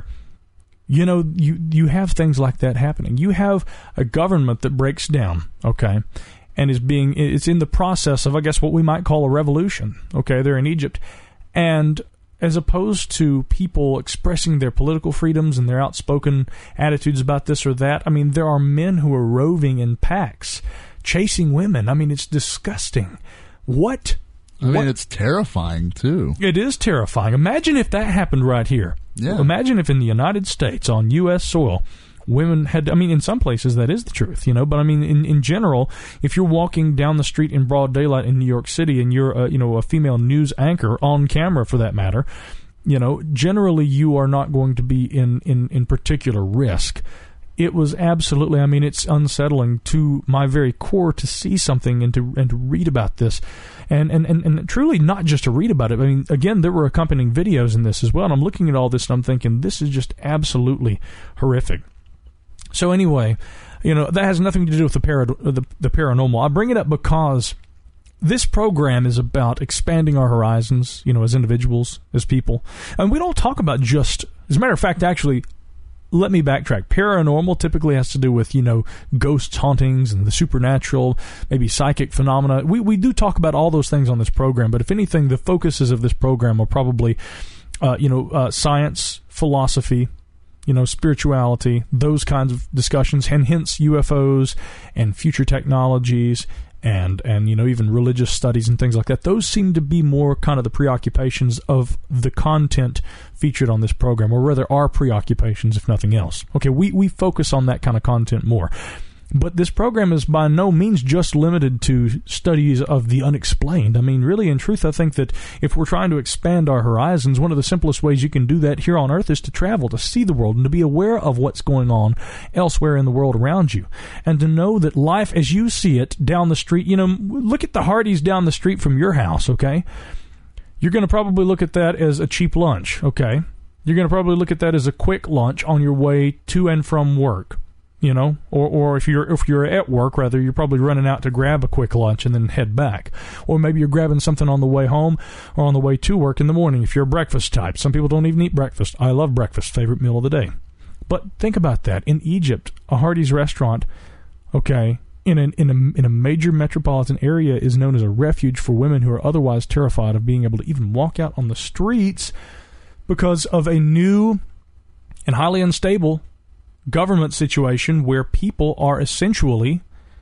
you know, you, you have things like that happening. You have a government that breaks down, okay, and is being, it's in the process of, I guess, what we might call a revolution, okay, there in Egypt. And as opposed to people expressing their political freedoms and their outspoken attitudes about this or that, I mean, there are men who are roving in packs, chasing women. I mean, it's disgusting. What? I mean, what? It's terrifying, too. It is terrifying. Imagine if that happened right here. Yeah. Imagine if in the United States, on U S soil, women had, I mean, in some places that is the truth, you know, but I mean, in, in general, if you're walking down the street in broad daylight in New York City and you're, a, you know, a female news anchor on camera for that matter, you know, generally you are not going to be in, in, in particular risk. It was absolutely, I mean, it's unsettling to my very core to see something and to and to read about this. And, and, and, and truly not just to read about it. I mean, again, there were accompanying videos in this as well, and I'm looking at all this and I'm thinking, this is just absolutely horrific. So anyway, you know, that has nothing to do with the, para, the, the paranormal. I bring it up because this program is about expanding our horizons, you know, as individuals, as people. And we don't talk about just, as a matter of fact, actually, let me backtrack. Paranormal typically has to do with, you know, ghosts, hauntings, and the supernatural, maybe psychic phenomena. We we do talk about all those things on this program, but if anything, the focuses of this program are probably, uh, you know, uh, science, philosophy, you know, spirituality, those kinds of discussions, and hence U F Os and future technologies and, and, you know, even religious studies and things like that. Those seem to be more kind of the preoccupations of the content featured on this program, or rather our preoccupations, if nothing else. Okay, we, we focus on that kind of content more. But this program is by no means just limited to studies of the unexplained. I mean, really, in truth, I think that if we're trying to expand our horizons, one of the simplest ways you can do that here on Earth is to travel, to see the world, and to be aware of what's going on elsewhere in the world around you. And to know that life as you see it down the street, you know, look at the Hardee's down the street from your house, okay? You're going to probably look at that as a cheap lunch, okay? You're going to probably look at that as a quick lunch on your way to and from work. You know, or or if you're if you're at work, rather, you're probably running out to grab a quick lunch and then head back. Or maybe you're grabbing something on the way home or on the way to work in the morning if you're a breakfast type. Some people don't even eat breakfast. I love breakfast, favorite meal of the day. But think about that. In Egypt, a Hardee's restaurant, okay, in an, in a in a major metropolitan area is known as a refuge for women who are otherwise terrified of being able to even walk out on the streets because of a new and highly unstable government situation where people are essentially,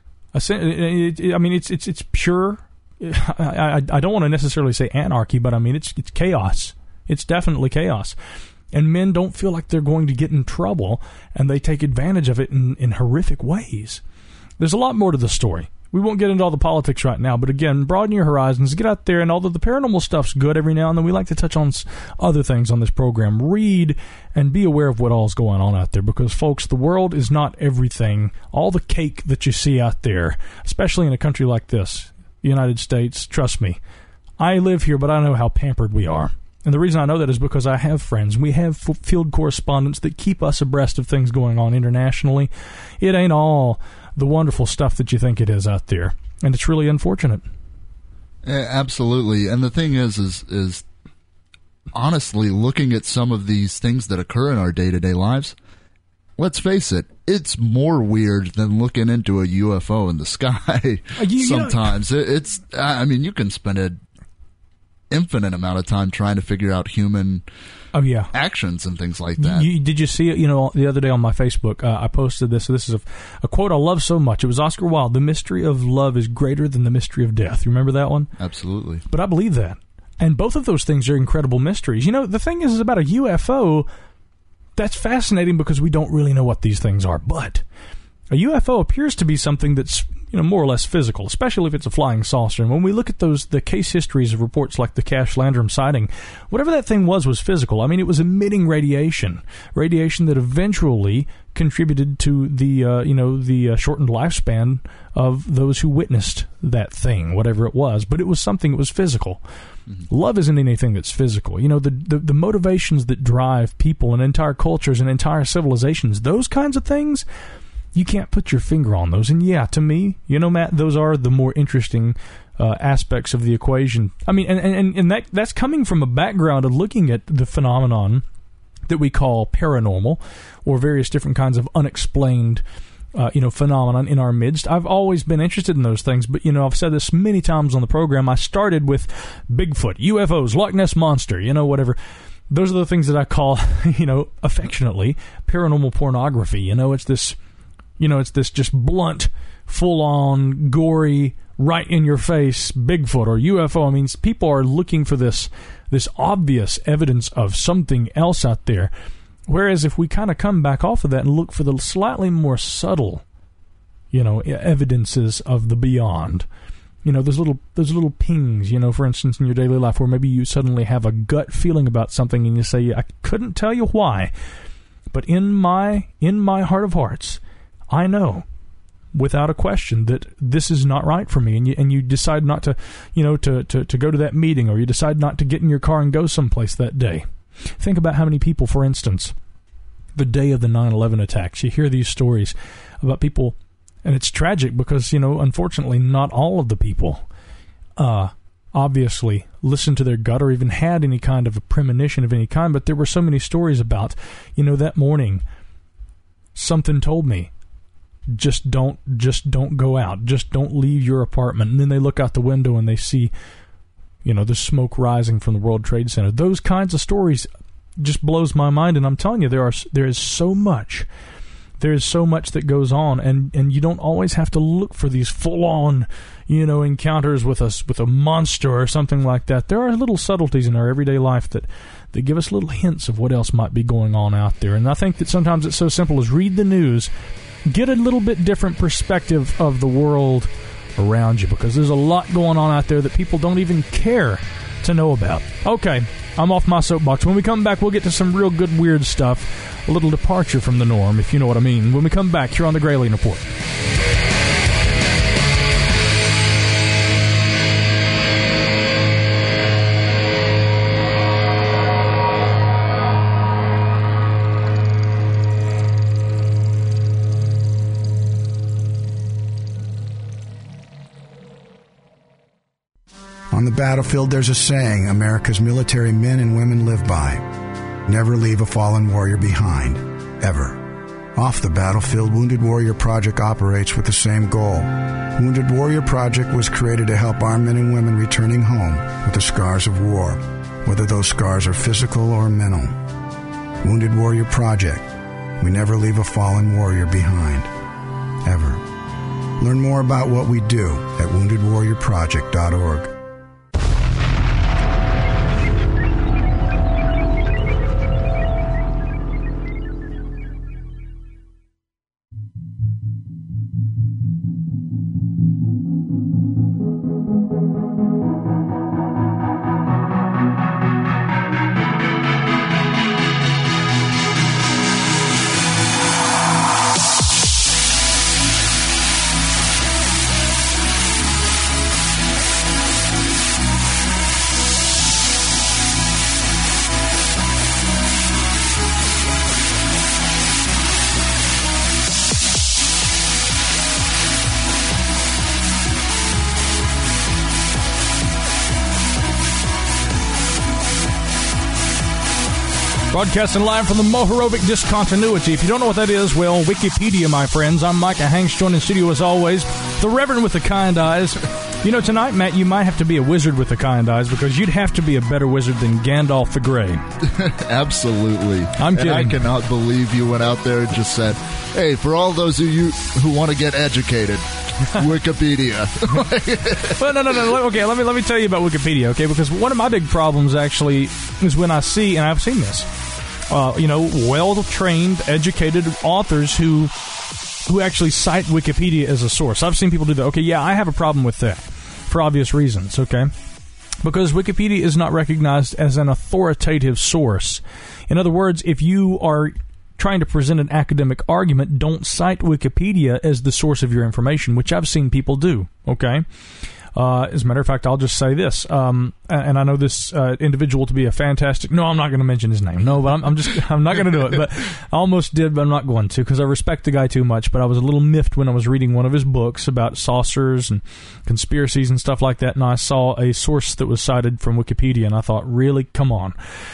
I mean, it's it's it's pure. I, I, I don't want to necessarily say anarchy, but I mean it's it's chaos. It's definitely chaos, and men don't feel like they're going to get in trouble, and they take advantage of it in, in horrific ways. There's a lot more to the story. We won't get into all the politics right now, but again, broaden your horizons, get out there, and although the paranormal stuff's good every now and then, we like to touch on other things on this program. Read and be aware of what all's going on out there, because, folks, the world is not everything. All the cake that you see out there, especially in a country like this, the United States, trust me, I live here, but I know how pampered we are. And the reason I know that is because I have friends. We have field correspondents that keep us abreast of things going on internationally. It ain't all the wonderful stuff that you think it is out there, and it's really unfortunate. Yeah, absolutely. And the thing is, is, is honestly, looking at some of these things that occur in our day-to-day lives, let's face it, it's more weird than looking into a U F O in the sky. You, Sometimes you know, it's. I mean, you can spend an infinite amount of time trying to figure out human. Oh, yeah. actions and things like that. You, did you see it? You know, the other day on my Facebook, uh, I posted this. This is a, a quote I love so much. It was Oscar Wilde. The mystery of love is greater than the mystery of death. You remember that one? Absolutely. But I believe that. And both of those things are incredible mysteries. You know, the thing is, is about a U F O, that's fascinating because we don't really know what these things are. But a U F O appears to be something that's, you know, more or less physical, especially if it's a flying saucer. And when we look at those, the case histories of reports like the Cash Landrum sighting, whatever that thing was was physical. I mean, it was emitting radiation, radiation that eventually contributed to the, uh, you know, the uh, shortened lifespan of those who witnessed that thing, whatever it was. But it was something that was physical. Mm-hmm. Love isn't anything that's physical. You know, the, the the motivations that drive people and entire cultures and entire civilizations, those kinds of things, you can't put your finger on those. And yeah, to me, you know, Matt, those are the more interesting uh, aspects of the equation. I mean, and, and, and that that's coming from a background of looking at the phenomenon that we call paranormal, or various different kinds of unexplained uh, you know, phenomenon in our midst. I've always been interested in those things, but, you know, I've said this many times on the program. I started with Bigfoot, U F Os, Loch Ness Monster, you know, whatever. Those are the things that I call, you know, affectionately, paranormal pornography. You know, it's this... You know, it's this just blunt, full-on, gory, right-in-your-face Bigfoot or U F O. I mean, people are looking for this this obvious evidence of something else out there. Whereas if we kind of come back off of that and look for the slightly more subtle, you know, evidences of the beyond, you know, those little those little pings, you know, for instance, in your daily life where maybe you suddenly have a gut feeling about something and you say, I couldn't tell you why, but in my in my heart of hearts, I know, without a question, that this is not right for me, and you and you decide not to, you know, to, to, to go to that meeting, or you decide not to get in your car and go someplace that day. Think about how many people, for instance, the day of the nine eleven attacks, you hear these stories about people, and it's tragic because, you know, unfortunately, not all of the people uh, obviously listened to their gut or even had any kind of a premonition of any kind, but there were so many stories about, you know, that morning, something told me, Just don't, just don't go out. Just don't leave your apartment. And then they look out the window and they see, you know, the smoke rising from the World Trade Center. Those kinds of stories just blows my mind. And I'm telling you, there are there is so much there's so much that goes on, and, and you don't always have to look for these full-on, you know, encounters with a, with a monster or something like that. There are little subtleties in our everyday life that, that give us little hints of what else might be going on out there. And I think that sometimes it's so simple as read the news, get a little bit different perspective of the world around you, because there's a lot going on out there that people don't even care to know about. Okay, I'm off my soapbox. When we come back, we'll get to some real good weird stuff, a little departure from the norm, if you know what I mean. When we come back here on the Gralien Report. On the battlefield, there's a saying America's military men and women live by. Never leave a fallen warrior behind, ever. Off the battlefield, Wounded Warrior Project operates with the same goal. Wounded Warrior Project was created to help our men and women returning home with the scars of war, whether those scars are physical or mental. Wounded Warrior Project. We never leave a fallen warrior behind, ever. Learn more about what we do at wounded warrior project dot org. Broadcasting live from the Mohorovic Discontinuity. If you don't know what that is, well, Wikipedia, my friends. I'm Micah Hanks, joined in studio as always, the Reverend with the kind eyes. You know, tonight, Matt, you might have to be a wizard with the kind eyes, because you'd have to be a better wizard than Gandalf the Grey. Absolutely. I'm kidding. And I cannot believe you went out there and just said, hey, for all those of you who want to get educated, Wikipedia. Well, no, no, no. Okay, let me let me tell you about Wikipedia, okay? Because one of my big problems actually is when I see, and I've seen this, uh, you know, well-trained, educated authors who who actually cite Wikipedia as a source. I've seen people do that. Okay, yeah, I have a problem with that for obvious reasons, okay? Because Wikipedia is not recognized as an authoritative source. In other words, if you are trying to present an academic argument, don't cite Wikipedia as the source of your information, which I've seen people do, okay? Uh, as a matter of fact, I'll just say this, um, and I know this uh, individual to be a fantastic... No, I'm not going to mention his name. No, but I'm, I'm just... I'm not going to do it, but I almost did, but I'm not going to, because I respect the guy too much, but I was a little miffed when I was reading one of his books about saucers and conspiracies and stuff like that, and I saw a source that was cited from Wikipedia, and I thought, really? Come on.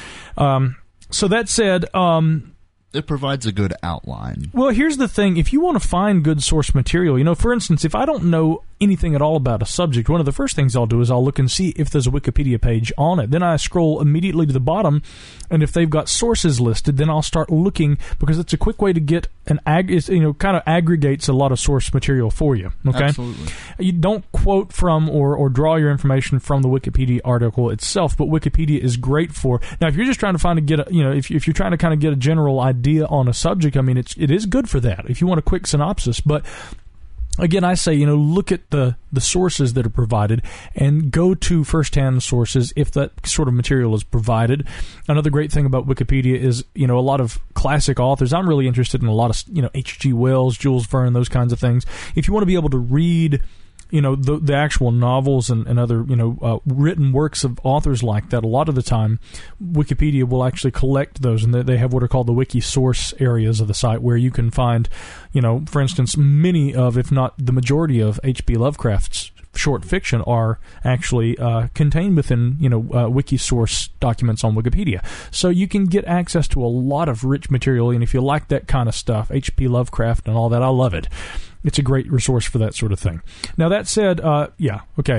Um, so that said... Um, It provides a good outline. Well, here's the thing. If you want to find good source material, you know, for instance, if I don't know anything at all about a subject, one of the first things I'll do is I'll look and see if there's a Wikipedia page on it. Then I scroll immediately to the bottom, and if they've got sources listed, then I'll start looking, because it's a quick way to get an ag, you know, kind of aggregates a lot of source material for you. Okay, absolutely. You don't quote from or or draw your information from the Wikipedia article itself, but Wikipedia is great for. Now, if you're just trying to find a get, a, you know, if if you're trying to kind of get a general idea on a subject, I mean, it's it is good for that if you want a quick synopsis, but. Again, I say, you know, look at the, the sources that are provided and go to first-hand sources if that sort of material is provided. Another great thing about Wikipedia is, you know, a lot of classic authors. I'm really interested in a lot of, you know, H G Wells, Jules Verne, those kinds of things. If you want to be able to read, you know, the, the actual novels and, and other, you know, uh, written works of authors like that, a lot of the time, Wikipedia will actually collect those, and they, they have what are called the wiki source areas of the site, where you can find, you know, for instance, many of, if not the majority of H P Lovecraft's short fiction are actually uh, contained within, you know, uh, wiki source documents on Wikipedia. So you can get access to a lot of rich material, and if you like that kind of stuff, H P Lovecraft and all that, I love it. It's a great resource for that sort of thing. Now, that said, uh, yeah, okay,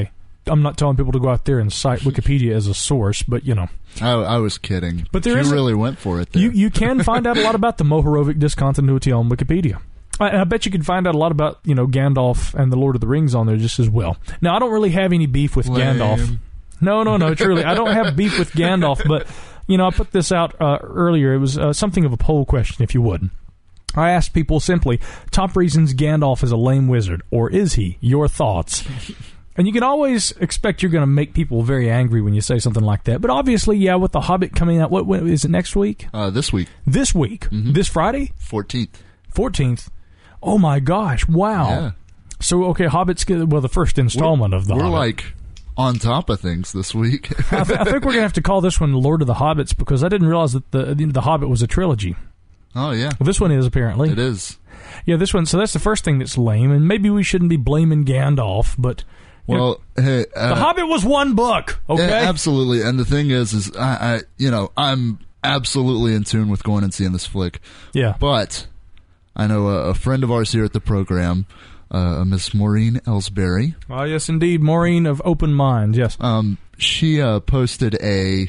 I'm not telling people to go out there and cite Wikipedia as a source, but, you know. I, I was kidding. But there you is really a, went for it there. You, you can find out a lot about the Mohorovic discontinuity on Wikipedia. I, I bet you can find out a lot about, you know, Gandalf and the Lord of the Rings on there just as well. Now, I don't really have any beef with Lame. Gandalf. No, no, no, truly. I don't have beef with Gandalf, but, you know, I put this out uh, earlier. It was uh, something of a poll question, if you would. I asked people simply, top reasons Gandalf is a lame wizard, or is he? Your thoughts. And you can always expect you're going to make people very angry when you say something like that. But obviously, yeah, with The Hobbit coming out, what, what is it, next week? Uh, this week. This week? Mm-hmm. This Friday? fourteenth. fourteenth. Oh, my gosh. Wow. Yeah. So, okay, Hobbit's, well, the first installment we're, of The we're Hobbit. We're like on top of things this week. I, th- I think we're going to have to call this one Lord of the Hobbits because I didn't realize that the, the, the Hobbit was a trilogy. Oh, yeah. Well, this one is, apparently. It is. Yeah, this one. So that's the first thing that's lame, and maybe we shouldn't be blaming Gandalf, but well, know, hey, uh, The Hobbit was one book. Okay, yeah, absolutely. And the thing is, is I, I, you know, I'm absolutely in tune with going and seeing this flick. Yeah, but I know a, a friend of ours here at the program, uh, Miss Maureen Ellsbury. Oh, yes, indeed, Maureen of Open Mind. Yes, um, she uh, posted a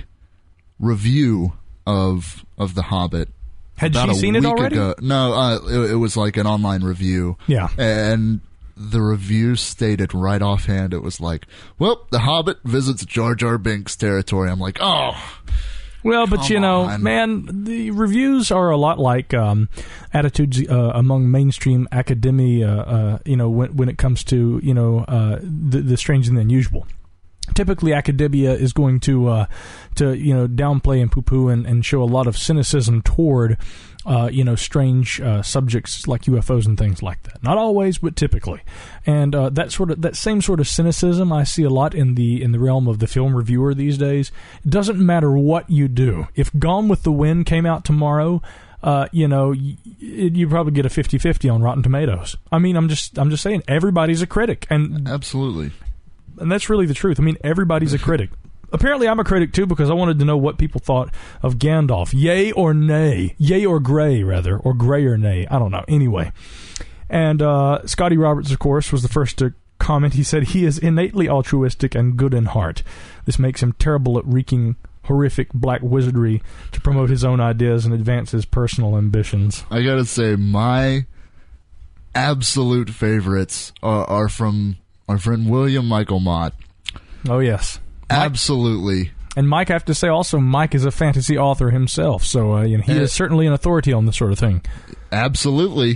review of of The Hobbit. Had About she seen it already? Ago. No, uh, it, it was like an online review. Yeah. And the review stated right offhand, it was like, well, The Hobbit visits Jar Jar Binks territory. I'm like, oh. Well, but you know, on. man, the reviews are a lot like um, attitudes uh, among mainstream academia, uh, you know, when, when it comes to, you know, uh, the, the strange and the unusual. Typically, academia is going to, uh, to you know, downplay and poo-poo and, and show a lot of cynicism toward, uh, you know, strange uh, subjects like U F Os and things like that. Not always, but typically. And uh, that sort of that same sort of cynicism I see a lot in the in the realm of the film reviewer these days. It doesn't matter what you do. If Gone with the Wind came out tomorrow, Uh, you know, you, you probably get a fifty-fifty on Rotten Tomatoes. I mean, I'm just I'm just saying, everybody's a critic, and absolutely. And that's really the truth. I mean, everybody's a critic. Apparently, I'm a critic, too, because I wanted to know what people thought of Gandalf. Yay or nay? Yay or gray, rather. Or gray or nay. I don't know. Anyway. And uh, Scotty Roberts, of course, was the first to comment. He said, he is innately altruistic and good in heart. This makes him terrible at wreaking horrific black wizardry to promote his own ideas and advance his personal ambitions. I gotta say, my absolute favorites are, are from our friend William Michael Mott. Oh, yes. Mike, absolutely. And Mike, I have to say also, Mike is a fantasy author himself, so uh, you know, he uh, is certainly an authority on this sort of thing. Absolutely.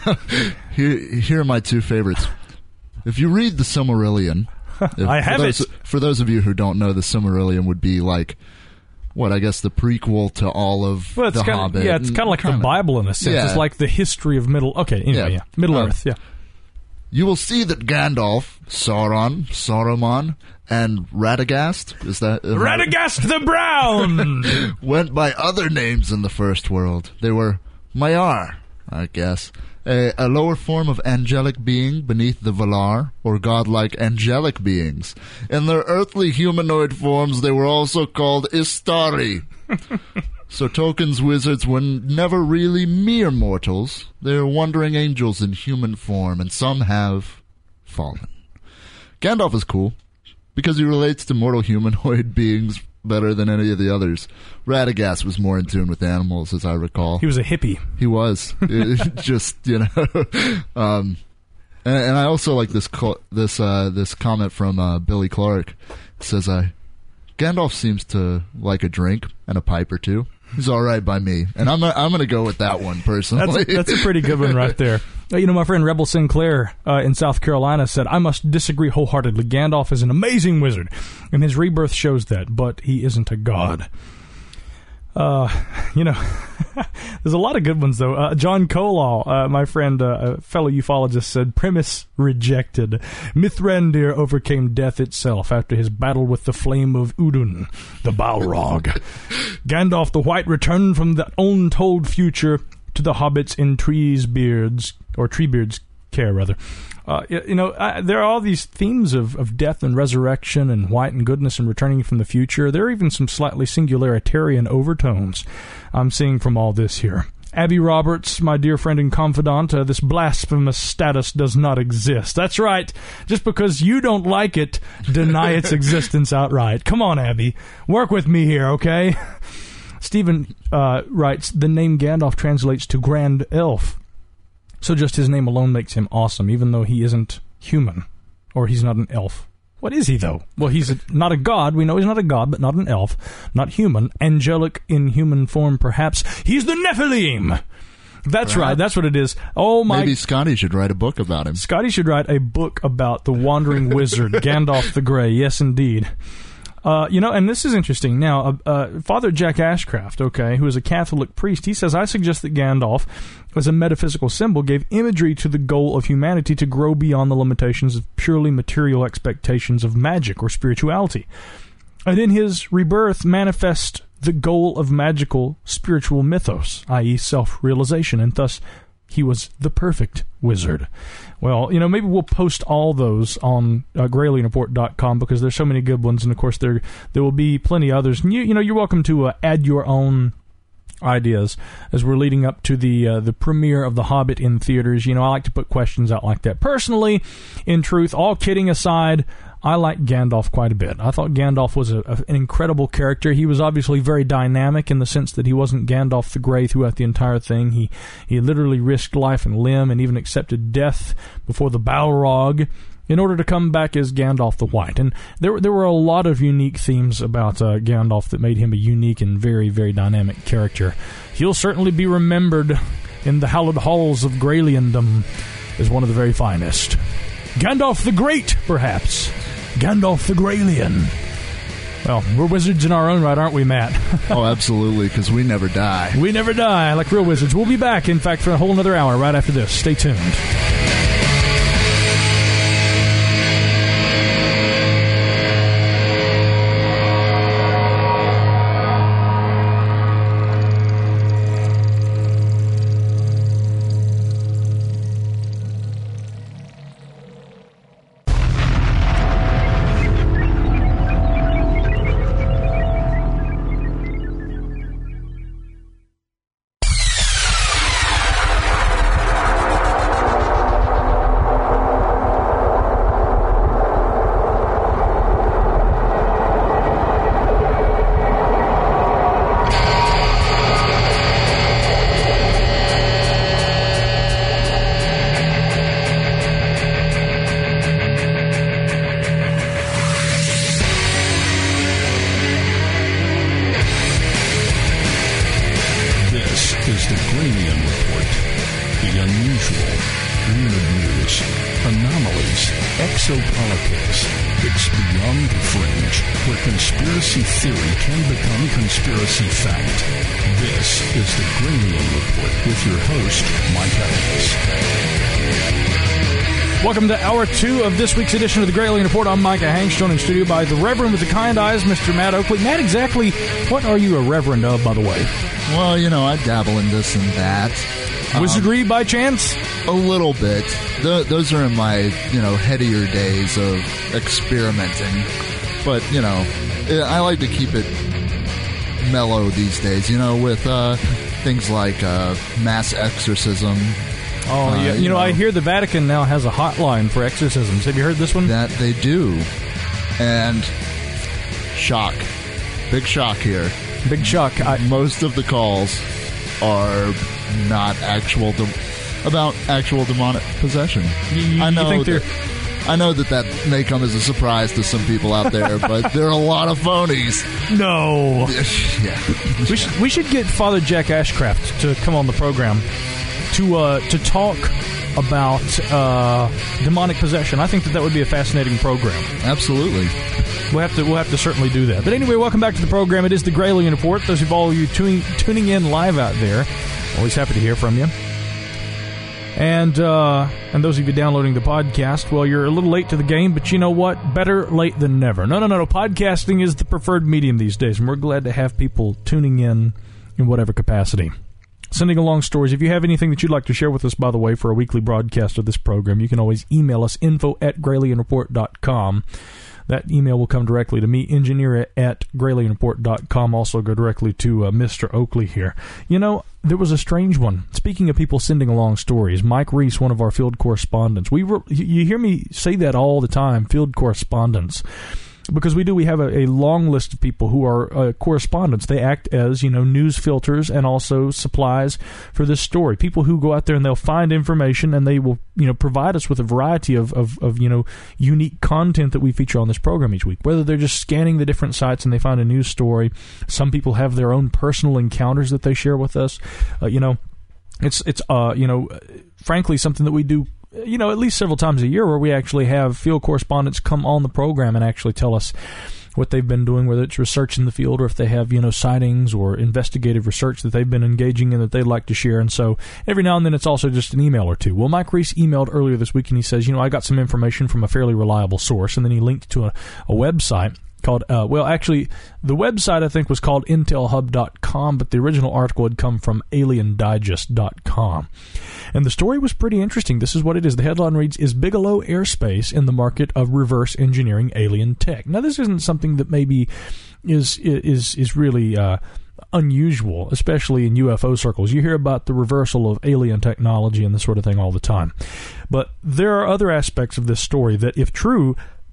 here, here are my two favorites. If you read the Silmarillion... If, I have for those, it. For those of you who don't know, the Silmarillion would be like, what, I guess the prequel to all of well, it's The kinda, Hobbit. Yeah, it's kind of like kinda, the Bible in a sense. Yeah. It's like the history of Middle... Okay, anyway, yeah. yeah. Middle uh, Earth, yeah. You will see that Gandalf, Sauron, Saruman, and Radagast, is that... Uh, Radagast the Brown! went by other names in the First World. They were Maiar, I guess, a, a lower form of angelic being beneath the Valar, or godlike angelic beings. In their earthly humanoid forms, they were also called Istari. So Tolkien's wizards were never really mere mortals. They are wandering angels in human form, and some have fallen. Gandalf is cool, because he relates to mortal humanoid beings better than any of the others. Radagast was more in tune with animals, as I recall. He was a hippie. He was. It, just, you know. um, and, and I also like this co- this uh, this comment from uh, Billy Clark. It says, uh, Gandalf seems to like a drink and a pipe or two. He's all right by me. And I'm I'm going to go with that one, personally. That's, that's a pretty good one right there. You know, my friend Rebel Sinclair uh, in South Carolina said, I must disagree wholeheartedly. Gandalf is an amazing wizard, and his rebirth shows that, but he isn't a god. Uh, you know, there's a lot of good ones, though. Uh, John Colall, uh, my friend, uh, a fellow ufologist, said, premise rejected. Mithrandir overcame death itself after his battle with the flame of Udun, the Balrog. Gandalf the White returned from the untold future to the hobbits in Tree's beards, or Treebeard's care, rather. Uh, you know, I, there are all these themes of, of death and resurrection and white and goodness and returning from the future. There are even some slightly singularitarian overtones I'm seeing from all this here. Abby Roberts, my dear friend and confidant, uh, this blasphemous status does not exist. That's right. Just because you don't like it, deny its existence outright. Come on, Abby. Work with me here, okay? Stephen uh, writes, the name Gandalf translates to Grand Elf. So just his name alone makes him awesome, even though he isn't human. Or he's not an elf. What is he, though? Well, he's a, not a god. We know he's not a god, but not an elf. Not human. Angelic in human form, perhaps. He's the Nephilim! That's right. That's what it is. Oh, my... Maybe Scotty should write a book about him. Scotty should write a book about the wandering wizard, Gandalf the Grey. Yes, indeed. Uh, you know, and this is interesting. Now, uh, uh, Father Jack Ashcraft, okay, who is a Catholic priest, he says, I suggest that Gandalf, as a metaphysical symbol, gave imagery to the goal of humanity to grow beyond the limitations of purely material expectations of magic or spirituality. And in his rebirth, manifest the goal of magical spiritual mythos, that is self-realization, and thus he was the perfect wizard. Well, you know, maybe we'll post all those on uh, Gralien Report dot com because there's so many good ones, and of course there there will be plenty others. And you you know, you're welcome to uh, add your own ideas as we're leading up to the uh, the premiere of The Hobbit in theaters. You know, I like to put questions out like that. Personally, in truth, all kidding aside, I like Gandalf quite a bit. I thought Gandalf was a, a, an incredible character. He was obviously very dynamic in the sense that he wasn't Gandalf the Grey throughout the entire thing. He he literally risked life and limb and even accepted death before the Balrog in order to come back as Gandalf the White. And there there were a lot of unique themes about uh, Gandalf that made him a unique and very, very dynamic character. He'll certainly be remembered in the hallowed halls of Graliendom as one of the very finest. Gandalf the Great, perhaps. Gandalf the Gralien. Well, we're wizards in our own right, aren't we, Matt? Oh, absolutely, because we never die. We never die, like real wizards. We'll be back, in fact, for a whole another hour right after this. Stay tuned. Welcome to Hour two of this week's edition of the Gralien Report. I'm Micah Hanks, joined in studio by the Reverend with the kind eyes, Mister Matt Oakley. Matt, exactly what are you a reverend of, by the way? Well, you know, I dabble in this and that. Wizardry, um, by chance? A little bit. Th- those are in my, you know, headier days of experimenting. But, you know, I like to keep it mellow these days, you know, with uh, things like uh, mass exorcism. Oh, yeah. Uh, you, you know, know, I hear the Vatican now has a hotline for exorcisms. Have you heard this one? That they do. And shock. Big shock here. Big shock. I, Most of the calls are not actual de- about actual demonic possession. You, I know you think that, I know that that may come as a surprise to some people out there, but there are a lot of phonies. No. Yeah. We should we should get Father Jack Ashcraft to come on the program to uh, to talk about uh, demonic possession. I think that that would be a fascinating program. Absolutely. We'll have to we'll have to certainly do that. But anyway, welcome back to the program. It is the Gralien Report. Those of all you tuning tuning in live out there, always happy to hear from you. And uh, and those of you downloading the podcast, well, you're a little late to the game, but you know what? Better late than never. No, no, no, no. Podcasting is the preferred medium these days, and we're glad to have people tuning in in whatever capacity. Sending along stories. If you have anything that you'd like to share with us, by the way, for a weekly broadcast of this program, you can always email us, info at gralien report dot com. that email will come directly to me, engineer at gralien report dot com. Also go directly to uh, Mister Oakley here. You know, there was a strange one. Speaking of people sending along stories, Mike Reese, one of our field correspondents, we were, you hear me say that all the time, field correspondents. Because we do, we have a, a long list of people who are uh, correspondents. They act as, you know, news filters and also supplies for this story. People who go out there and they'll find information and they will, you know, provide us with a variety of, of, of, you know, unique content that we feature on this program each week. Whether they're just scanning the different sites and they find a news story. Some people have their own personal encounters that they share with us. Uh, you know, it's, it's uh, you know, frankly, something that we do, you know, at least several times a year, where we actually have field correspondents come on the program and actually tell us what they've been doing, whether it's research in the field or if they have, you know, sightings or investigative research that they've been engaging in that they'd like to share. And so every now and then it's also just an email or two. Well, Mike Reese emailed earlier this week and he says, you know, I got some information from a fairly reliable source, and then he linked to a, a website called, uh, well, actually, the website I think was called intel hub dot com, but the original article had come from alien digest dot com. And the story was pretty interesting. This is what it is. The headline reads, "Is Bigelow Aerospace in the market of reverse engineering alien tech?" Now, this isn't something that maybe is is is really uh, unusual, especially in U F O circles. You hear about the reversal of alien technology and this sort of thing all the time. But there are other aspects of this story that, if true,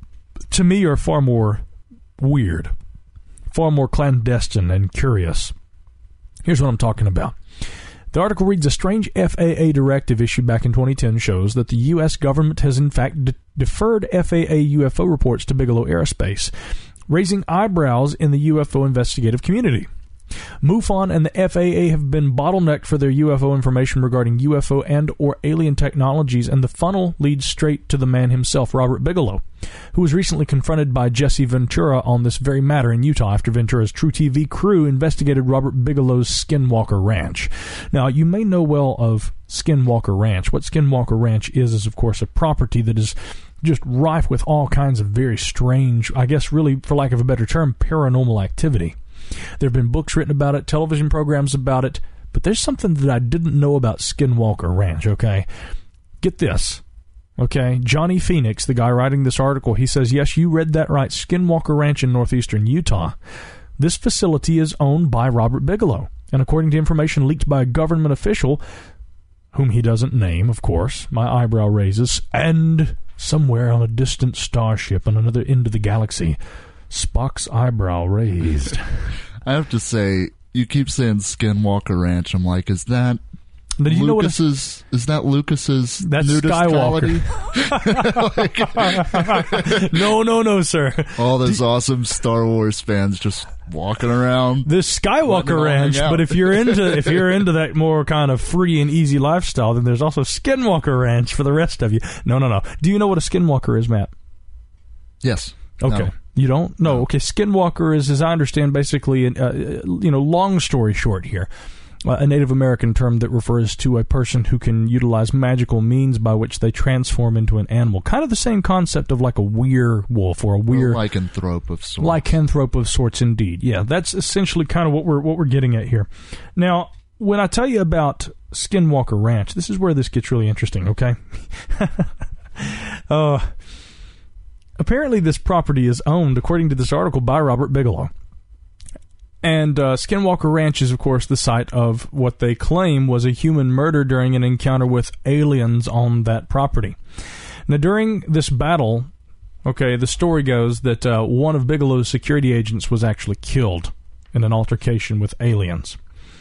to me are far more weird, far more clandestine and curious. Here's what I'm talking about. The article reads, a strange F A A directive issued back in twenty ten shows that the U S government has in fact de- deferred F A A U F O reports to Bigelow Aerospace, raising eyebrows in the U F O investigative community. MUFON and the F A A have been bottlenecked for their U F O information regarding U F O and or alien technologies, and the funnel leads straight to the man himself, Robert Bigelow, who was recently confronted by Jesse Ventura on this very matter in Utah after Ventura's True T V crew investigated Robert Bigelow's Skinwalker Ranch. Now, you may know well of Skinwalker Ranch. What Skinwalker Ranch is is, of course, a property that is just rife with all kinds of very strange, I guess really, for lack of a better term, paranormal activity. There have been books written about it, television programs about it, but there's something that I didn't know about Skinwalker Ranch, okay? Get this, okay? Johnny Phoenix, the guy writing this article, he says, yes, you read that right, Skinwalker Ranch in northeastern Utah. This facility is owned by Robert Bigelow, and according to information leaked by a government official, whom he doesn't name, of course, my eyebrow raises, and somewhere on a distant starship on another end of the galaxy, Spock's eyebrow raised. I have to say, you keep saying Skinwalker Ranch. I'm like, is that Did you Lucas's? Know is that Lucas's? That's nudist Skywalker. no, no, no, sir. All those awesome Star Wars fans just walking around. This Skywalker Ranch, but if you're into if you're into that more kind of free and easy lifestyle, then there's also Skinwalker Ranch for the rest of you. No, no, no. Do you know what a skinwalker is, Matt? Yes. Okay. No. You don't? No. Okay. Skinwalker is, as I understand, basically, uh, you know, long story short here, uh, a Native American term that refers to a person who can utilize magical means by which they transform into an animal. Kind of the same concept of like a werewolf or a weird or lycanthrope of sorts. Lycanthrope of sorts, indeed. Yeah, that's essentially kind of what we're what we're getting at here. Now, when I tell you about Skinwalker Ranch, this is where this gets really interesting. Okay. uh. Apparently, this property is owned, according to this article, by Robert Bigelow. And uh, Skinwalker Ranch is, of course, the site of what they claim was a human murder during an encounter with aliens on that property. Now, during this battle, okay, the story goes that uh, one of Bigelow's security agents was actually killed in an altercation with aliens.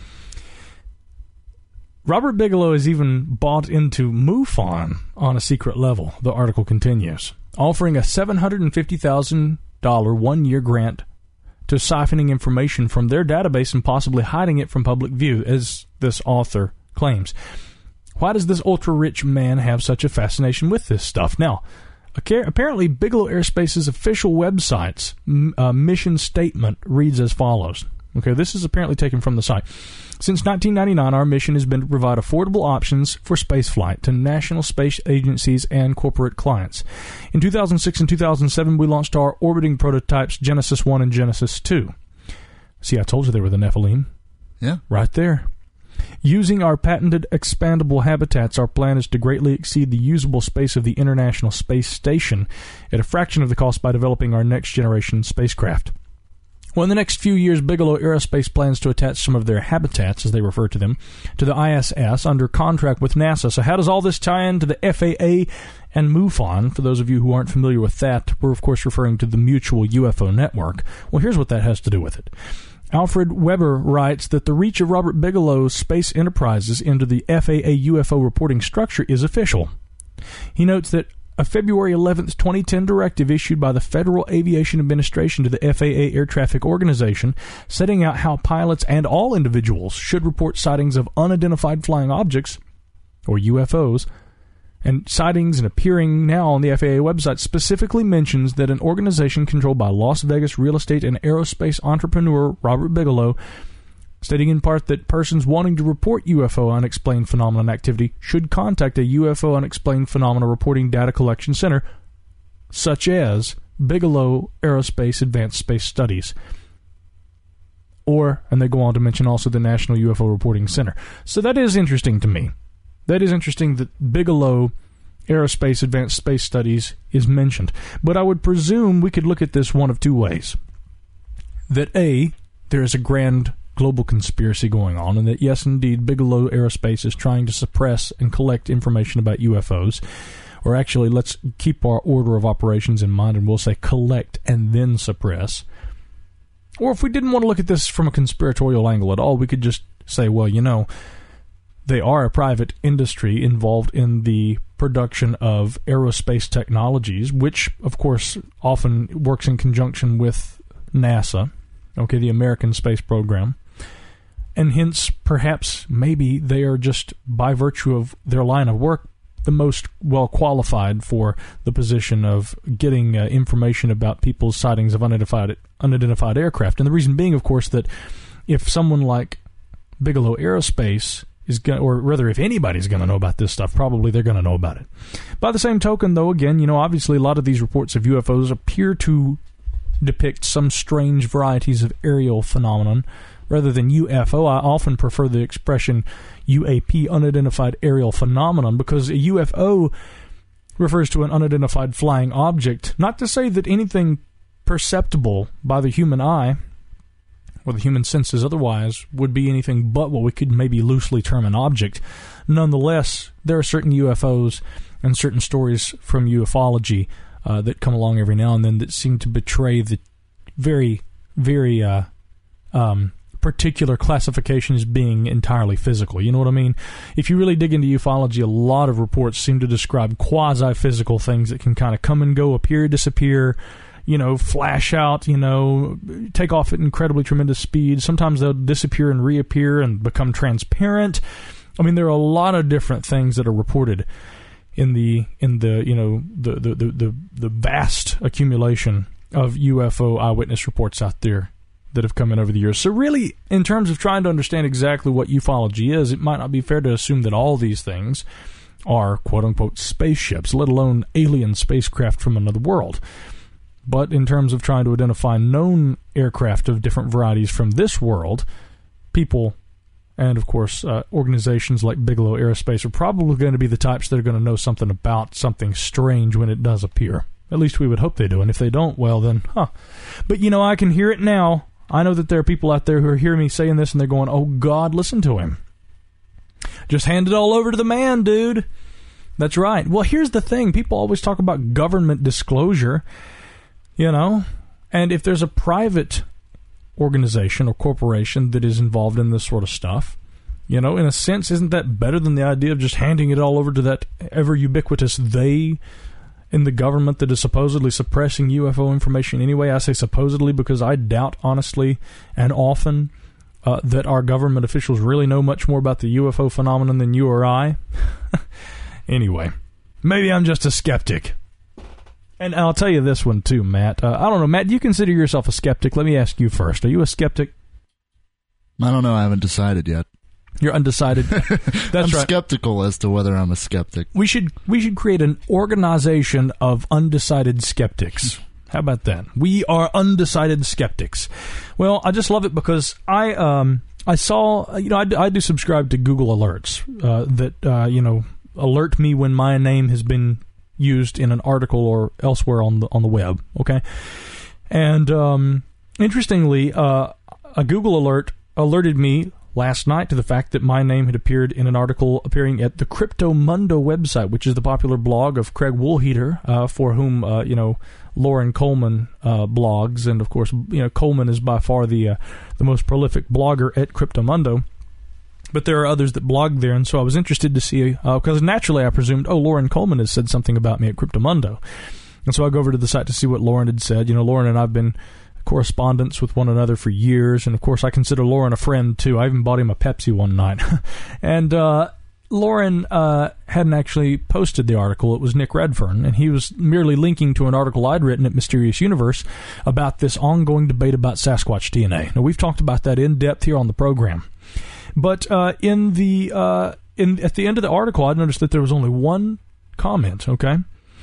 Robert Bigelow has even bought into MUFON on a secret level, the article continues, offering a seven hundred fifty thousand dollars one-year grant to siphoning information from their database and possibly hiding it from public view, as this author claims. Why does this ultra-rich man have such a fascination with this stuff? Now, apparently Bigelow Aerospace's official website's uh, mission statement reads as follows. Okay, this is apparently taken from the site. Since nineteen ninety-nine, our mission has been to provide affordable options for spaceflight to national space agencies and corporate clients. In two thousand six and two thousand seven, we launched our orbiting prototypes Genesis one and Genesis two. See, I told you they were the Nephilim. Yeah. Right there. Using our patented expandable habitats, our plan is to greatly exceed the usable space of the International Space Station at a fraction of the cost by developing our next-generation spacecraft. Well, in the next few years, Bigelow Aerospace plans to attach some of their habitats, as they refer to them, to the I S S under contract with NASA. So how does all this tie into the F A A and MUFON? For those of you who aren't familiar with that, we're, of course, referring to the Mutual U F O Network. Well, here's what that has to do with it. Alfred Weber writes that the reach of Robert Bigelow's space enterprises into the F A A U F O reporting structure is official. He notes that a February eleventh, twenty ten directive issued by the Federal Aviation Administration to the F A A Air Traffic Organization setting out how pilots and all individuals should report sightings of unidentified flying objects, or U F Os, and sightings and appearing now on the F A A website specifically mentions that an organization controlled by Las Vegas real estate and aerospace entrepreneur Robert Bigelow, stating in part that persons wanting to report U F O unexplained phenomenon activity should contact a U F O unexplained phenomena reporting data collection center, such as Bigelow Aerospace Advanced Space Studies. Or, and they go on to mention also the National U F O Reporting Center. So that is interesting to me. That is interesting that Bigelow Aerospace Advanced Space Studies is mentioned. But I would presume we could look at this one of two ways. That A, there is a grand global conspiracy going on, and that yes, indeed, Bigelow Aerospace is trying to suppress and collect information about U F Os. Or actually, let's keep our order of operations in mind, and we'll say collect and then suppress. Or if we didn't want to look at this from a conspiratorial angle at all, we could just say, well, you know, they are a private industry involved in the production of aerospace technologies, which, of course, often works in conjunction with NASA, okay, the American space program. And hence, perhaps, maybe they are just, by virtue of their line of work, the most well-qualified for the position of getting uh, information about people's sightings of unidentified, unidentified aircraft. And the reason being, of course, that if someone like Bigelow Aerospace is going, or rather, if anybody's going to know about this stuff, probably they're going to know about it. By the same token, though, again, you know, obviously a lot of these reports of U F Os appear to depict some strange varieties of aerial phenomenon. Rather than U F O, I often prefer the expression U A P, unidentified aerial phenomenon, because a U F O refers to an unidentified flying object. Not to say that anything perceptible by the human eye, or the human senses otherwise, would be anything but what we could maybe loosely term an object. Nonetheless, there are certain U F Os and certain stories from ufology uh, that come along every now and then that seem to betray the very, very uh, um, particular classification as being entirely physical. You know what I mean? If you really dig into ufology, a lot of reports seem to describe quasi-physical things that can kind of come and go, appear, disappear, you know, flash out, you know, take off at incredibly tremendous speed. Sometimes they'll disappear and reappear and become transparent. I mean, there are a lot of different things that are reported in the in the you know the the the the, the vast accumulation of U F O eyewitness reports out there that have come in over the years. So really, in terms of trying to understand exactly what ufology is, it might not be fair to assume that all these things are quote-unquote spaceships, let alone alien spacecraft from another world. But in terms of trying to identify known aircraft of different varieties from this world, people and, of course, uh, organizations like Bigelow Aerospace are probably going to be the types that are going to know something about something strange when it does appear. At least we would hope they do. And if they don't, well then, huh. But, you know, I can hear it now. I know that there are people out there who are hearing me saying this and they're going, oh, God, listen to him. Just hand it all over to the man, dude. That's right. Well, here's the thing. People always talk about government disclosure, you know, and if there's a private organization or corporation that is involved in this sort of stuff, you know, in a sense, isn't that better than the idea of just handing it all over to that ever-ubiquitous they in the government that is supposedly suppressing U F O information anyway? I say supposedly because I doubt, honestly and often, uh, that our government officials really know much more about the U F O phenomenon than you or I. Anyway, maybe I'm just a skeptic. And I'll tell you this one too, Matt. Uh, I don't know, Matt, do you consider yourself a skeptic? Let me ask you first. Are you a skeptic? I don't know. I haven't decided yet. You're undecided? That's I'm right. skeptical as to whether I'm a skeptic. We should we should create an organization of undecided skeptics. How about that? We are undecided skeptics. Well, I just love it because I um I saw, you know, I, I do subscribe to Google Alerts uh, that, uh, you know, alert me when my name has been used in an article or elsewhere on the on the web, okay? And um, interestingly, uh, a Google alert alerted me last night to the fact that my name had appeared in an article appearing at the Crypto Mundo website, which is the popular blog of Craig Woolheater, uh, for whom, uh, you know, Lauren Coleman uh, blogs, and of course, you know, Coleman is by far the uh, the most prolific blogger at Crypto Mundo. But there are others that blog there, and so I was interested to see, because uh, naturally I presumed, oh, Lauren Coleman has said something about me at Crypto Mundo. And so I go over to the site to see what Lauren had said. You know, Lauren and I have been correspondents with one another for years, and of course I consider Lauren a friend too. I even bought him a Pepsi one night. and uh, Lauren uh, hadn't actually posted the article. It was Nick Redfern, and he was merely linking to an article I'd written at Mysterious Universe about this ongoing debate about Sasquatch D N A. Now, we've talked about that in depth here on the program. But uh, in the uh, in at the end of the article, I noticed that there was only one comment, okay?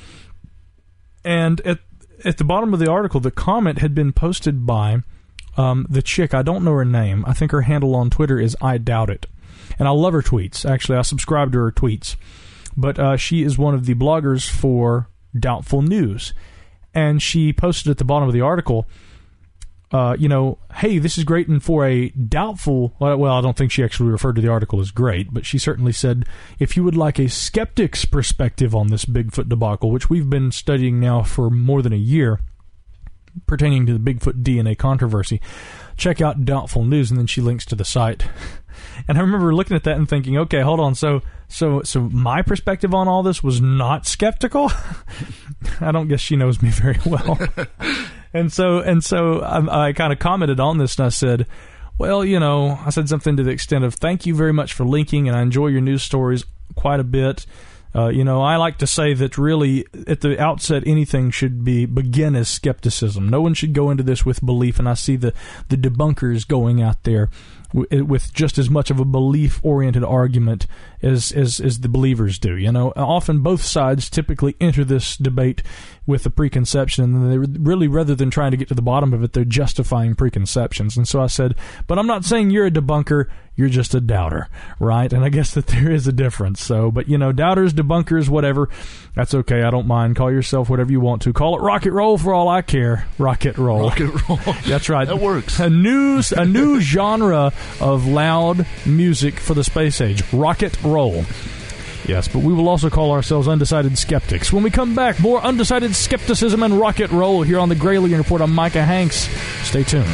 And at at the bottom of the article, the comment had been posted by um, the chick. I don't know her name. I think her handle on Twitter is I Doubt It. And I love her tweets. Actually, I subscribe to her tweets. But uh, she is one of the bloggers for Doubtful News. And she posted at the bottom of the article, uh, you know, hey, this is great, and for a doubtful, well, I don't think she actually referred to the article as great, but she certainly said, if you would like a skeptic's perspective on this Bigfoot debacle, which we've been studying now for more than a year, pertaining to the Bigfoot D N A controversy, check out Doubtful News, and then she links to the site. And I remember looking at that and thinking, okay, hold on, so so so my perspective on all this was not skeptical? I don't guess she knows me very well. And so and so I, I kind of commented on this, and I said, well, you know, I said something to the extent of, thank you very much for linking, and I enjoy your news stories quite a bit. Uh, you know, I like to say that really, at the outset, anything should be begin as skepticism. No one should go into this with belief, and I see the, the debunkers going out there w- with just as much of a belief-oriented argument as, as, as the believers do. You know, often both sides typically enter this debate with a preconception, and they really, rather than trying to get to the bottom of it, they're justifying preconceptions. And so I said, but I'm not saying you're a debunker, you're just a doubter, right? And I guess that there is a difference. So, but you know, doubters, debunkers, whatever, that's okay. I don't mind. Call yourself whatever you want to. Call it rock and roll for all I care. Rock and roll. Rock and roll. That's right. That works. A new, a new genre of loud music for the space age. Rocket roll. Yes, but we will also call ourselves Undecided Skeptics. When we come back, more Undecided Skepticism and Rocket Roll here on the Gralien Report. I'm Micah Hanks. Stay tuned.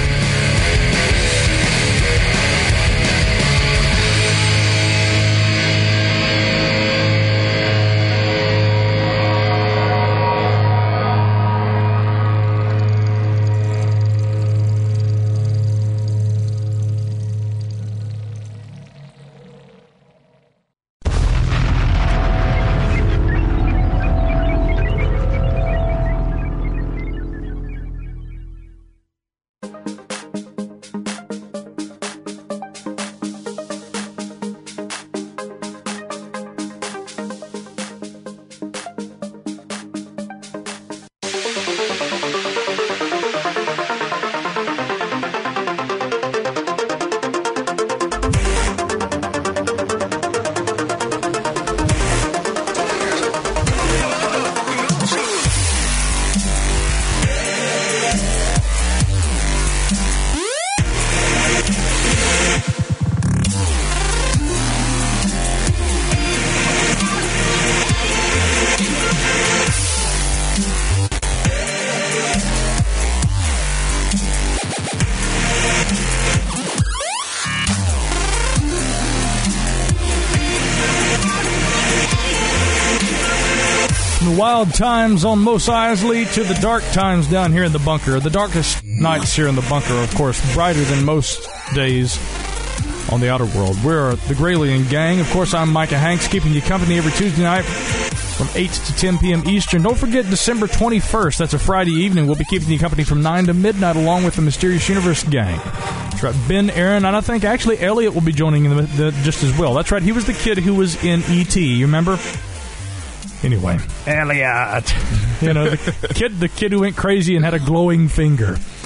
Wild times on Mos Eisley to the dark times down here in the bunker. The darkest nights here in the bunker, of course, brighter than most days on the outer world. We're the Gralien Gang. Of course, I'm Micah Hanks, keeping you company every Tuesday night from eight to ten p.m. Eastern. Don't forget December twenty-first. That's a Friday evening. We'll be keeping you company from nine to midnight along with the Mysterious Universe Gang. That's right. Ben, Aaron, and I think actually Elliot will be joining in the, the, just as well. That's right. He was the kid who was in E T. You remember? Anyway, Elliot, you know, the kid, the kid who went crazy and had a glowing finger.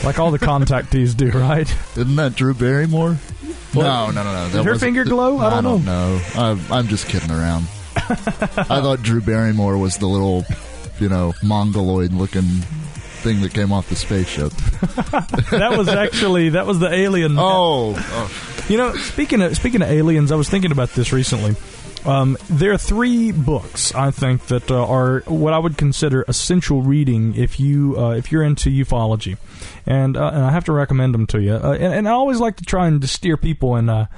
Like all the contactees do, right? Isn't that Drew Barrymore? What? No, no, no, no. That Did her wasn't- finger glow? I don't, I don't know. know. I'm, I'm just kidding around. I thought Drew Barrymore was the little, you know, mongoloid-looking thing that came off the spaceship. That was actually that was the alien. Oh, oh. You know, speaking of speaking of aliens, I was thinking about this recently. Um, there are three books I think that uh, are what I would consider essential reading if you uh, if you're into ufology, and, uh, and I have to recommend them to you. Uh, and, and I always like to try and steer people in, uh,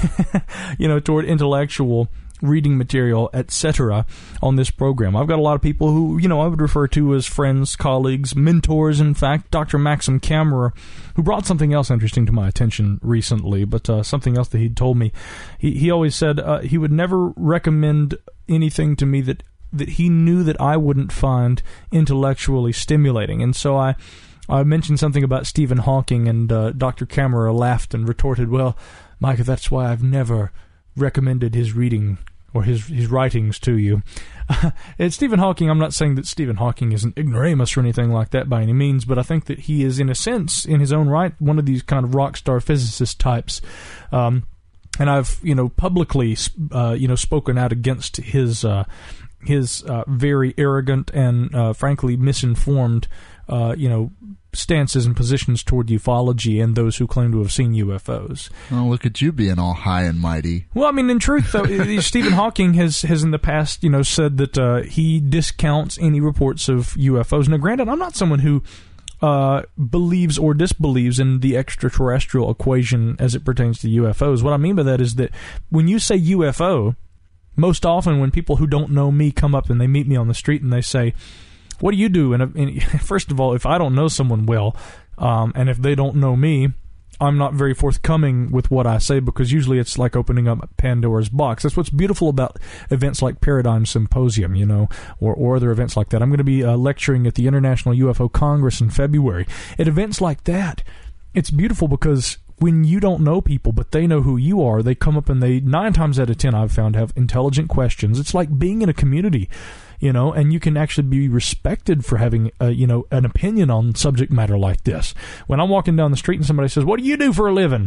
you know, toward intellectual reading material, et cetera, on this program. I've got a lot of people who, you know, I would refer to as friends, colleagues, mentors, in fact. Doctor Maxim Kammerer, who brought something else interesting to my attention recently, but uh, something else that he'd told me. He, he always said uh, he would never recommend anything to me that, that he knew that I wouldn't find intellectually stimulating. And so I, I mentioned something about Stephen Hawking, and uh, Doctor Kammerer laughed and retorted, well, Micah, that's why I've never recommended his reading or his his writings to you. Uh, and Stephen Hawking, I'm not saying that Stephen Hawking is an ignoramus or anything like that by any means, but I think that he is, in a sense, in his own right, one of these kind of rock star physicist types. Um, and I've, you know, publicly, uh, you know, spoken out against his uh, his uh, very arrogant and, uh, frankly, misinformed, uh, you know, stances and positions toward ufology and those who claim to have seen U F Os. Oh, look at you being all high and mighty. Well, I mean, in truth, though, Stephen Hawking has, has in the past, you know, said that uh, he discounts any reports of U F Os. Now, granted, I'm not someone who uh, believes or disbelieves in the extraterrestrial equation as it pertains to U F Os. What I mean by that is that when you say U F O, most often when people who don't know me come up and they meet me on the street and they say, what do you do? And, and first of all, if I don't know someone well, um, and if they don't know me, I'm not very forthcoming with what I say, because usually it's like opening up Pandora's box. That's what's beautiful about events like Paradigm Symposium, you know, or, or other events like that. I'm going to be uh, lecturing at the International U F O Congress in February. At events like that, it's beautiful because when you don't know people, but they know who you are, they come up and they, nine times out of ten, I've found, have intelligent questions. It's like being in a community, you know, and you can actually be respected for having, uh, you know, an opinion on subject matter like this. When I'm walking down the street and somebody says, what do you do for a living?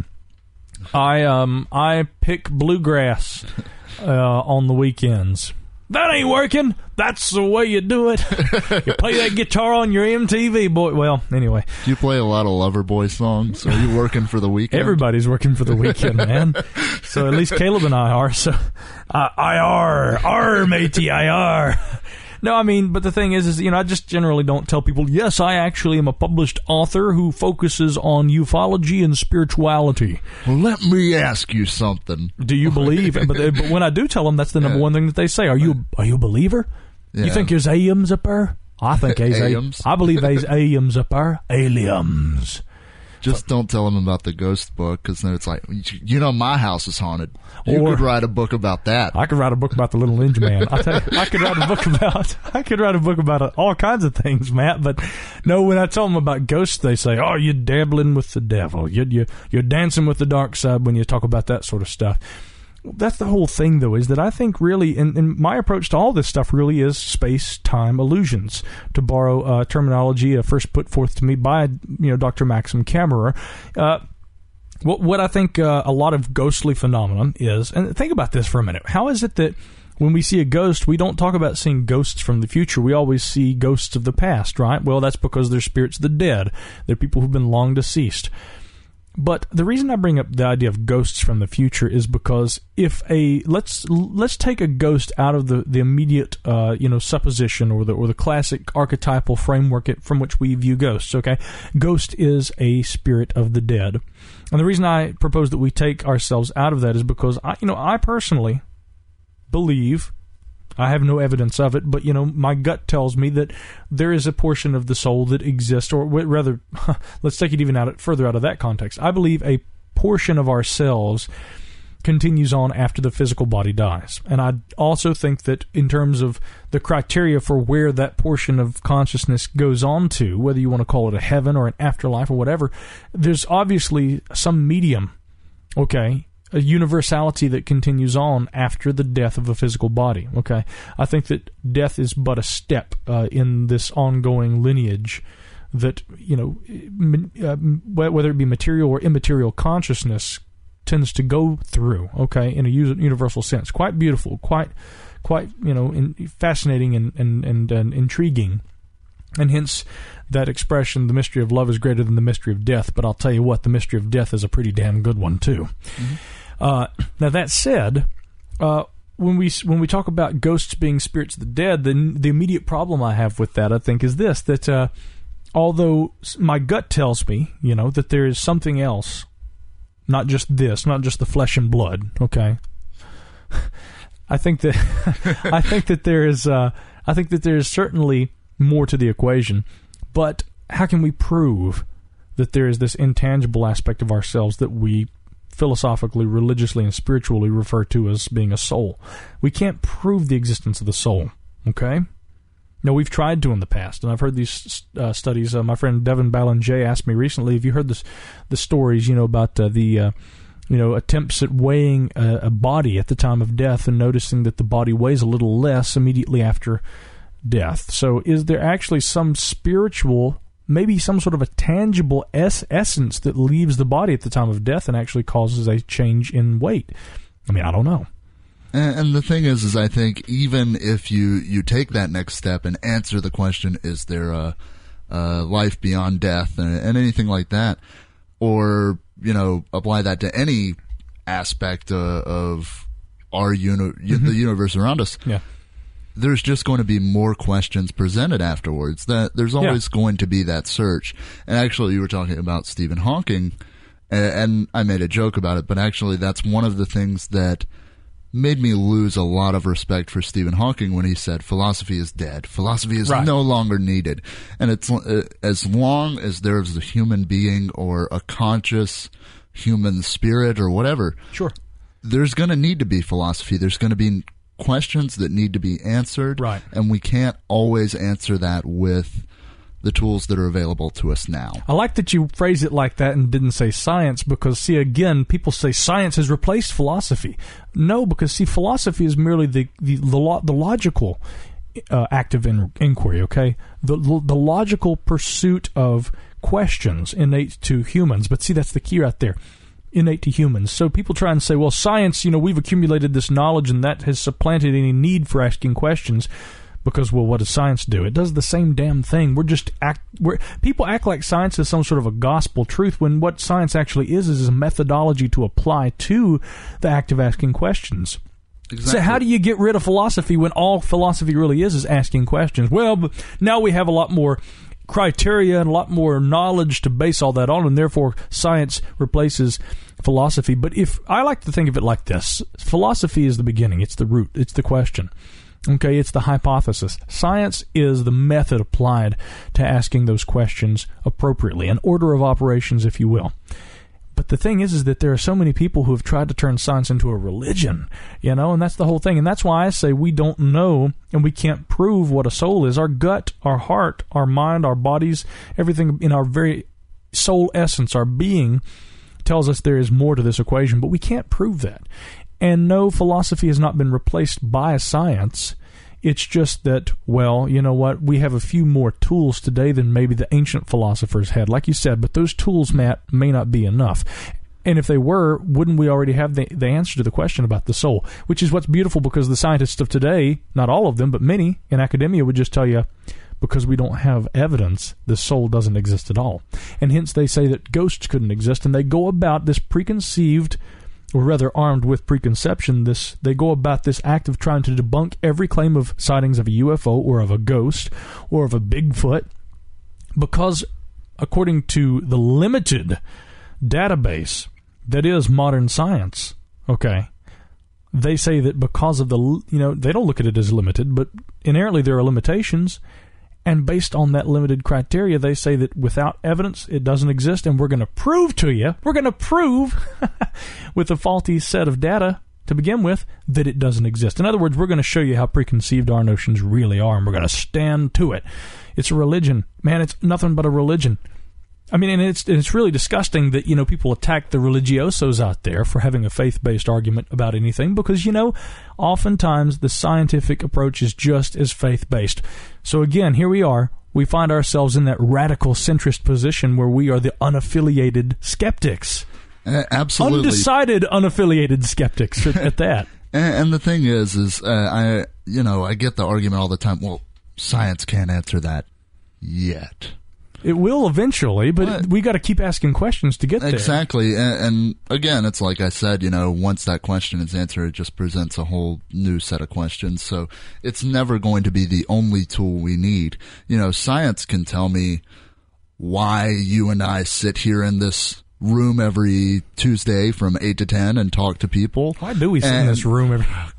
I, um, I pick bluegrass uh, on the weekends. That ain't working. That's the way you do it. You play that guitar on your M T V, boy. Well, anyway. Do you play a lot of Loverboy songs? Are you working for the weekend? Everybody's working for the weekend, man. So at least Caleb and I are. So uh, I are. Are, matey, I are. No, I mean, but the thing is, is, you know, I just generally don't tell people, yes, I actually am a published author who focuses on ufology and spirituality. Well, let me ask you something. Do you believe? but, but when I do tell them, that's the number Yeah. one thing that they say. Are you are you a believer? Yeah. You think there's aliens up there? I think there's Aliens? I believe there's aliens up there. Aliens. Just don't tell them about the ghost book, because then it's like, you know, my house is haunted. You Or- could write a book about that. I could write a book about the Little Ninja Man. I tell you, I could write a book about I could write a book about all kinds of things, Matt. But no, when I tell them about ghosts, they say, "Oh, you're dabbling with the devil. You you you're dancing with the dark side." When you talk about that sort of stuff, that's the whole thing, though, is that I think really, and, and my approach to all this stuff really is space-time illusions, to borrow uh, terminology uh, first put forth to me by you know Doctor Maxim Kammerer. Uh, What, what I think uh, a lot of ghostly phenomenon is, and think about this for a minute. How is it that when we see a ghost, we don't talk about seeing ghosts from the future? We always see ghosts of the past, right? Well, that's because they're spirits of the dead. They're people who've been long deceased. But the reason I bring up the idea of ghosts from the future is because if a let's let's take a ghost out of the the immediate uh, you know supposition or the or the classic archetypal framework from which we view ghosts. Okay, ghost is a spirit of the dead, and the reason I propose that we take ourselves out of that is because I you know I personally believe. I have no evidence of it, but, you know, my gut tells me that there is a portion of the soul that exists, or rather, let's take it even out further out of that context. I believe a portion of ourselves continues on after the physical body dies. And I also think that in terms of the criteria for where that portion of consciousness goes on to, whether you want to call it a heaven or an afterlife or whatever, there's obviously some medium, okay, a universality that continues on after the death of a physical body. Okay, I think that death is but a step uh, in this ongoing lineage that, you know, uh, whether it be material or immaterial consciousness tends to go through, okay, in a universal sense. Quite beautiful, quite, quite, you know, in, fascinating and, and, and, and intriguing. And hence that expression, the mystery of love is greater than the mystery of death. But I'll tell you what, the mystery of death is a pretty damn good one, too. Mm-hmm. Uh, now, that said, uh, when we when we talk about ghosts being spirits of the dead, the, the immediate problem I have with that, I think, is this, that uh, although my gut tells me, you know, that there is something else, not just this, not just the flesh and blood, okay? I think that I think that there is uh, I think that there is certainly more to the equation, but how can we prove that there is this intangible aspect of ourselves that we philosophically, religiously, and spiritually refer to as being a soul? We can't prove the existence of the soul, okay? No, we've tried to in the past, and I've heard these uh, studies. Uh, my friend Devin Ballinger asked me recently, have you heard this, the stories, you know, about uh, the, uh, you know, attempts at weighing a, a body at the time of death and noticing that the body weighs a little less immediately after death. So is there actually some spiritual, maybe some sort of a tangible es- essence that leaves the body at the time of death and actually causes a change in weight? I mean, I don't know. And, and the thing is, is I think even if you, you take that next step and answer the question, is there a, a life beyond death and, and anything like that, or, you know, apply that to any aspect uh, of our uni- mm-hmm. the universe around us, yeah. there's just going to be more questions presented afterwards. That there's always yeah. going to be that search. And actually, you were talking about Stephen Hawking, and, and I made a joke about it, but actually that's one of the things that made me lose a lot of respect for Stephen Hawking when he said philosophy is dead. Philosophy is right. no longer needed. And it's uh, as long as there's a human being or a conscious human spirit or whatever, sure, there's going to need to be philosophy. There's going to be questions that need to be answered, right. and we can't always answer that with the tools that are available to us now. I like that you phrase it like that and didn't say science, because, see, again, people say science has replaced philosophy. No, because, see, philosophy is merely the the, the, lo- the logical uh, active in- inquiry, okay? The, the logical pursuit of questions innate to humans. But, see, that's the key right there. Innate to humans. So people try and say, well, science, you know, we've accumulated this knowledge and that has supplanted any need for asking questions. Because, well, what does science do? It does the same damn thing. We're just act. We're, people act like science is some sort of a gospel truth, when what science actually is is a methodology to apply to the act of asking questions. Exactly. So how do you get rid of philosophy when all philosophy really is is asking questions? Well, but now we have a lot more criteria and a lot more knowledge to base all that on, and therefore science replaces philosophy. But if I like to think of it like this, philosophy is the beginning. It's the root. It's the question. Okay, it's the hypothesis. Science is the method applied to asking those questions appropriately, an order of operations, if you will. But the thing is, is that there are so many people who have tried to turn science into a religion, you know, and that's the whole thing. And that's why I say we don't know and we can't prove what a soul is. Our gut, our heart, our mind, our bodies, everything in our very soul essence, our being, tells us there is more to this equation, but we can't prove that. And no, philosophy has not been replaced by science. It's just that, well, you know what, we have a few more tools today than maybe the ancient philosophers had, like you said, but those tools, Matt, may not be enough. And if they were, wouldn't we already have the, the answer to the question about the soul? Which is what's beautiful, because the scientists of today, not all of them, but many in academia, would just tell you, because we don't have evidence, the soul doesn't exist at all. And hence they say that ghosts couldn't exist, and they go about this preconceived, or rather armed with preconception, this they go about this act of trying to debunk every claim of sightings of a U F O or of a ghost or of a Bigfoot, because according to the limited database that is modern science, okay, they say that because of the, you know, they don't look at it as limited, but inherently there are limitations. And based on that limited criteria, they say that without evidence, it doesn't exist, and we're going to prove to you, we're going to prove with a faulty set of data to begin with, that it doesn't exist. In other words, we're going to show you how preconceived our notions really are, and we're going to stand to it. It's a religion. Man, it's nothing but a religion. I mean, and it's it's really disgusting that, you know, people attack the religiosos out there for having a faith-based argument about anything because, you know, oftentimes the scientific approach is just as faith-based. So again, here we are. We find ourselves in that radical centrist position where we are the unaffiliated skeptics. Uh, absolutely. Undecided unaffiliated skeptics at, at that. And, and the thing is, is uh, I, you know, I get the argument all the time, well, science can't answer that yet. It will eventually, but What? we got to keep asking questions to get there. Exactly. And, and again, it's like I said, you know, once that question is answered, it just presents a whole new set of questions. So it's never going to be the only tool we need. You know, science can tell me why you and I sit here in this room every Tuesday from eight to ten and talk to people. Why do we sit and, in this room every... Oh,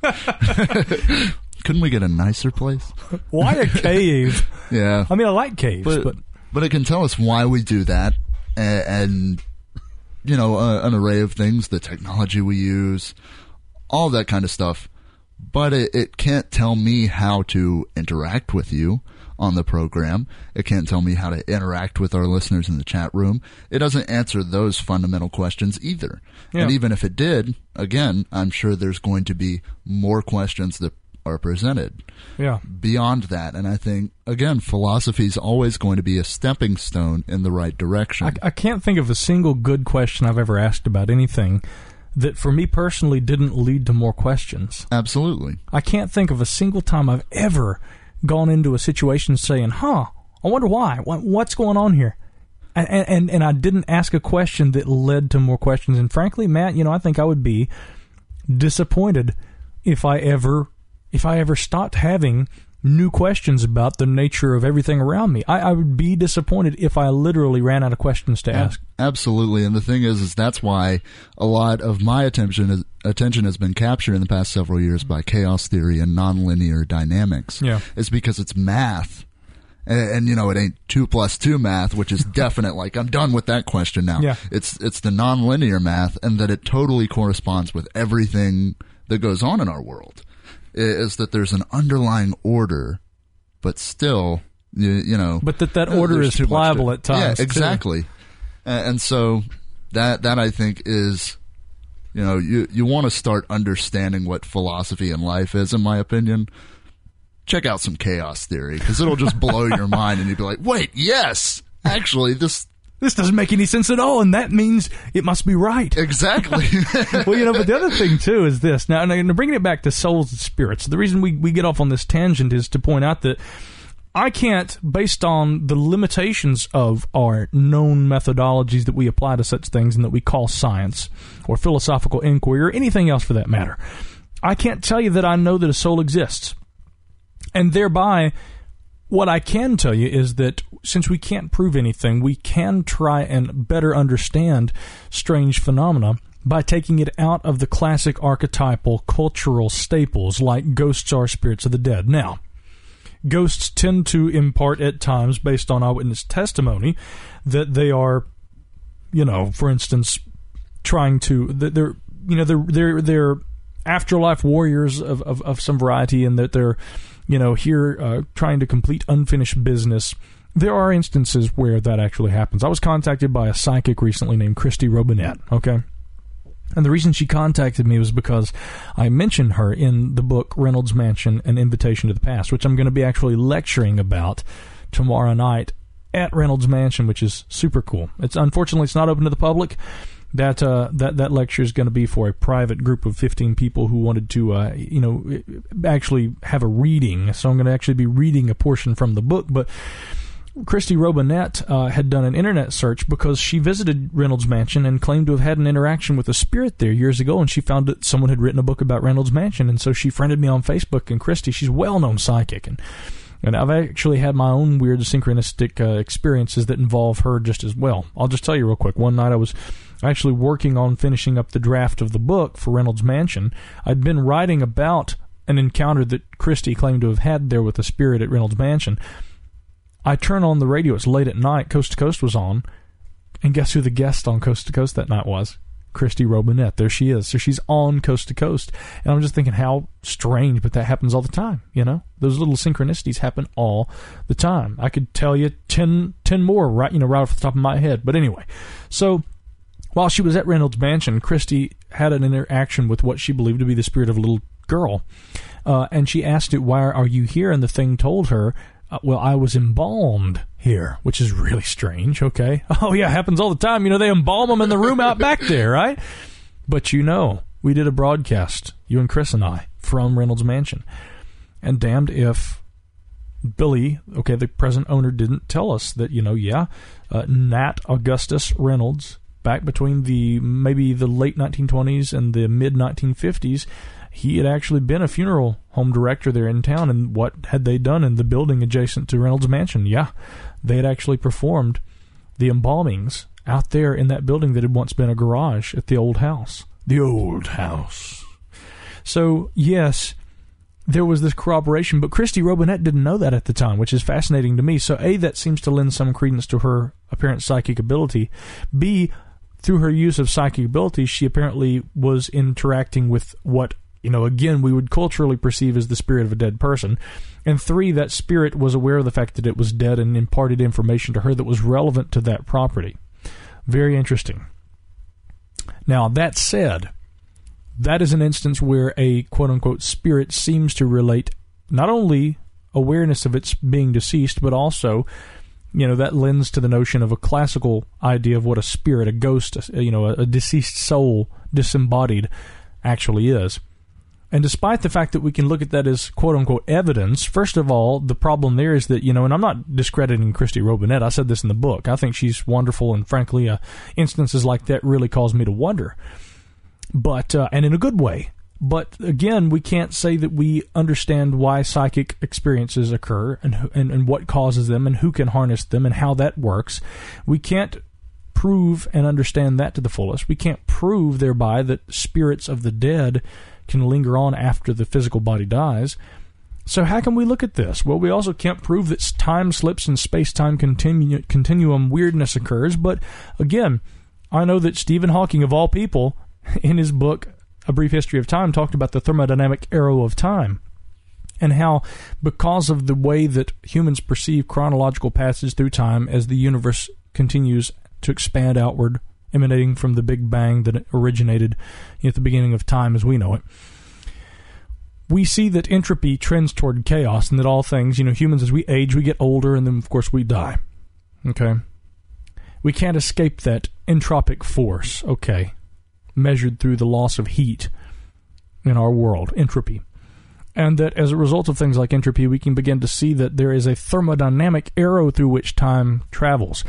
God. Couldn't we get a nicer place? Why a cave? Yeah. I mean, I like caves, but... but But it can tell us why we do that, and, and you know, uh, an array of things, the technology we use, all that kind of stuff. But it, it can't tell me how to interact with you on the program. It can't tell me how to interact with our listeners in the chat room. It doesn't answer those fundamental questions either. Yeah. And even if it did, again, I'm sure there's going to be more questions that are presented yeah. beyond that. And I think, again, philosophy is always going to be a stepping stone in the right direction. I, I can't think of a single good question I've ever asked about anything that, for me personally, didn't lead to more questions. Absolutely. I can't think of a single time I've ever gone into a situation saying, huh, I wonder why. What, what's going on here? And, and, and I didn't ask a question that led to more questions. And frankly, Matt, you know, I think I would be disappointed if I ever... if I ever stopped having new questions about the nature of everything around me. I, I would be disappointed if I literally ran out of questions to ask. Absolutely. And the thing is, is that's why a lot of my attention is, attention has been captured in the past several years by chaos theory and nonlinear dynamics. Yeah. It's because it's math. And, and, you know, it ain't two plus two math, which is definite. Like, I'm done with that question now. Yeah. It's, it's the nonlinear math, and that it totally corresponds with everything that goes on in our world. Is that there's an underlying order, but still, you, you know... But that that order is pliable to, at times, Yeah, exactly. And, and so that, that I think is, you know, you, you want to start understanding what philosophy and life is, in my opinion. Check out some chaos theory, because it'll just blow your mind, and you'll be like, wait, yes! Actually, this... This doesn't make any sense at all, and that means it must be right. Exactly. Well, you know, but the other thing, too, is this. Now, now, bringing it back to souls and spirits, the reason we, we get off on this tangent is to point out that I can't, based on the limitations of our known methodologies that we apply to such things and that we call science or philosophical inquiry or anything else for that matter, I can't tell you that I know that a soul exists. And thereby... what I can tell you is that since we can't prove anything, we can try and better understand strange phenomena by taking it out of the classic archetypal cultural staples like ghosts are spirits of the dead. Now, ghosts tend to impart at times, based on eyewitness testimony, that they are, you know, for instance, trying to, they're, you know, they're, they're, they're afterlife warriors of, of, of some variety, and that they're, you know, here uh, trying to complete unfinished business. There are instances where that actually happens. I was contacted by a psychic recently named Christy Robinette, okay? And the reason she contacted me was because I mentioned her in the book Reynolds Mansion, An Invitation to the Past, which I'm going to be actually lecturing about tomorrow night at Reynolds Mansion, which is super cool. It's unfortunately, it's not open to the public. That uh, that that lecture is going to be for a private group of fifteen people who wanted to, uh, you know, actually have a reading. So I'm going to actually be reading a portion from the book. But Christy Robinette uh, had done an internet search because she visited Reynolds Mansion and claimed to have had an interaction with a spirit there years ago, and she found that someone had written a book about Reynolds Mansion, and so she friended me on Facebook. And Christy, she's a well-known psychic, and and I've actually had my own weird synchronistic uh, experiences that involve her just as well. I'll just tell you real quick. One night I was actually working on finishing up the draft of the book for Reynolds Mansion. I'd been writing about an encounter that Christy claimed to have had there with a spirit at Reynolds Mansion. I turn on the radio. It's late at night. Coast to Coast was on. And guess who the guest on Coast to Coast that night was? Christy Robinette. There she is. So she's on Coast to Coast. And I'm just thinking how strange, but that happens all the time, you know? Those little synchronicities happen all the time. I could tell you ten, ten more right, you know, right off the top of my head. But anyway, so while she was at Reynolds Mansion, Christy had an interaction with what she believed to be the spirit of a little girl. Uh, and she asked it, why are you here? And the thing told her, uh, well, I was embalmed here, which is really strange, okay? Oh, yeah, happens all the time. You know, they embalm them in the room out back there, right? But you know, we did a broadcast, you and Chris and I, from Reynolds Mansion. And damned if Billy, okay, the present owner, didn't tell us that, you know, yeah, uh, Nat Augustus Reynolds, back between the maybe the late nineteen twenties and the mid nineteen fifties, he had actually been a funeral home director there in town. And what had they done in the building adjacent to Reynolds Mansion? Yeah, they had actually performed the embalmings out there in that building that had once been a garage at the old house. The old house. So, yes, there was this corroboration, but Christy Robinette didn't know that at the time, which is fascinating to me. So, A, that seems to lend some credence to her apparent psychic ability. B, through her use of psychic ability, she apparently was interacting with what, you know, again, we would culturally perceive as the spirit of a dead person. And three, that spirit was aware of the fact that it was dead and imparted information to her that was relevant to that property. Very interesting. Now, that said, that is an instance where a quote-unquote spirit seems to relate not only awareness of its being deceased, but also, you know, that lends to the notion of a classical idea of what a spirit, a ghost, you know, a, a deceased soul, disembodied, actually is. And despite the fact that we can look at that as quote-unquote evidence, first of all, the problem there is that, you know, and I'm not discrediting Christy Robinette, I said this in the book, I think she's wonderful, and frankly, uh, instances like that really cause me to wonder. But, uh, and in a good way. But again, we can't say that we understand why psychic experiences occur and, and, and what causes them and who can harness them and how that works. We can't prove and understand that to the fullest. We can't prove thereby that spirits of the dead can linger on after the physical body dies. So how can we look at this? Well, we also can't prove that time slips and space-time continu- continuum weirdness occurs. But again, I know that Stephen Hawking, of all people, in his book, A Brief History of Time, talked about the thermodynamic arrow of time and how, because of the way that humans perceive chronological passage through time as the universe continues to expand outward, emanating from the Big Bang that originated at the beginning of time as we know it, we see that entropy trends toward chaos, and that all things, you know, humans, as we age, we get older, and then, of course, we die. Okay? We can't escape that entropic force, okay, measured through the loss of heat in our world, entropy. And that as a result of things like entropy, we can begin to see that there is a thermodynamic arrow through which time travels.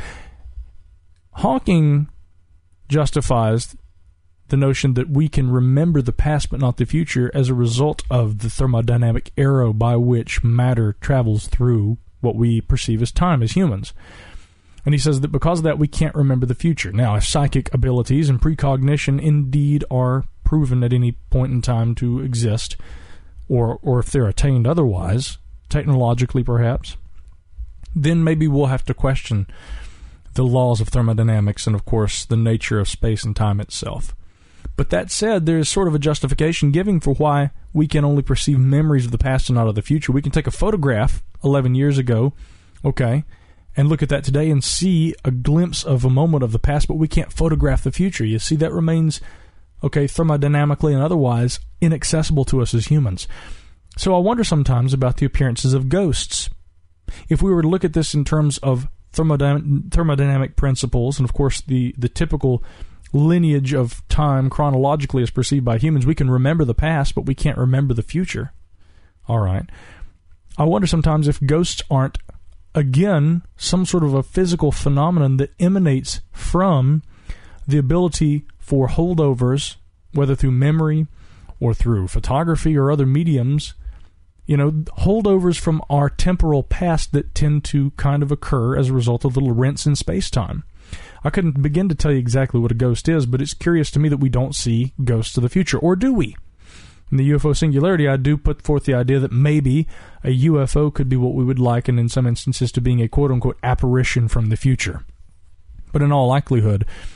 Hawking justifies the notion that we can remember the past but not the future as a result of the thermodynamic arrow by which matter travels through what we perceive as time as humans. And he says that because of that, we can't remember the future. Now, if psychic abilities and precognition indeed are proven at any point in time to exist, or or if they're attained otherwise, technologically perhaps, then maybe we'll have to question the laws of thermodynamics and, of course, the nature of space and time itself. But that said, there is sort of a justification given for why we can only perceive memories of the past and not of the future. We can take a photograph eleven years ago, okay, and look at that today and see a glimpse of a moment of the past, but we can't photograph the future. You see, that remains, okay, thermodynamically and otherwise inaccessible to us as humans. So I wonder sometimes about the appearances of ghosts. If we were to look at this in terms of thermodyn- thermodynamic principles, and of course the, the typical lineage of time chronologically as perceived by humans, we can remember the past, but we can't remember the future. All right. I wonder sometimes if ghosts aren't, again, some sort of a physical phenomenon that emanates from the ability for holdovers, whether through memory or through photography or other mediums, you know, holdovers from our temporal past that tend to kind of occur as a result of little rents in space-time. I couldn't begin to tell you exactly what a ghost is, but it's curious to me that we don't see ghosts of the future. Or do we? In the U F O Singularity, I do put forth the idea that maybe a U F O could be what we would liken in some instances to being a quote-unquote apparition from the future. But in all likelihood,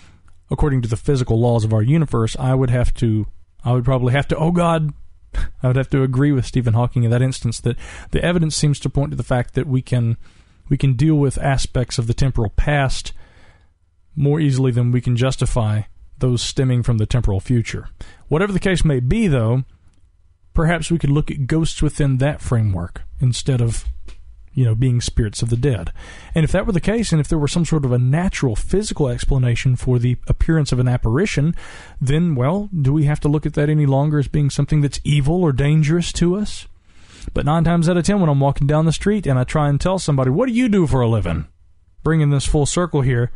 according to the physical laws of our universe, I would have to, I would probably have to, oh God, I would have to agree with Stephen Hawking in that instance that the evidence seems to point to the fact that we can, we can deal with aspects of the temporal past more easily than we can justify those stemming from the temporal future. Whatever the case may be, though, perhaps we could look at ghosts within that framework instead of, you know, being spirits of the dead. And if that were the case, and if there were some sort of a natural physical explanation for the appearance of an apparition, then, well, do we have to look at that any longer as being something that's evil or dangerous to us? But nine times out of ten, when I'm walking down the street and I try and tell somebody, what do you do for a living? Bringing this full circle here,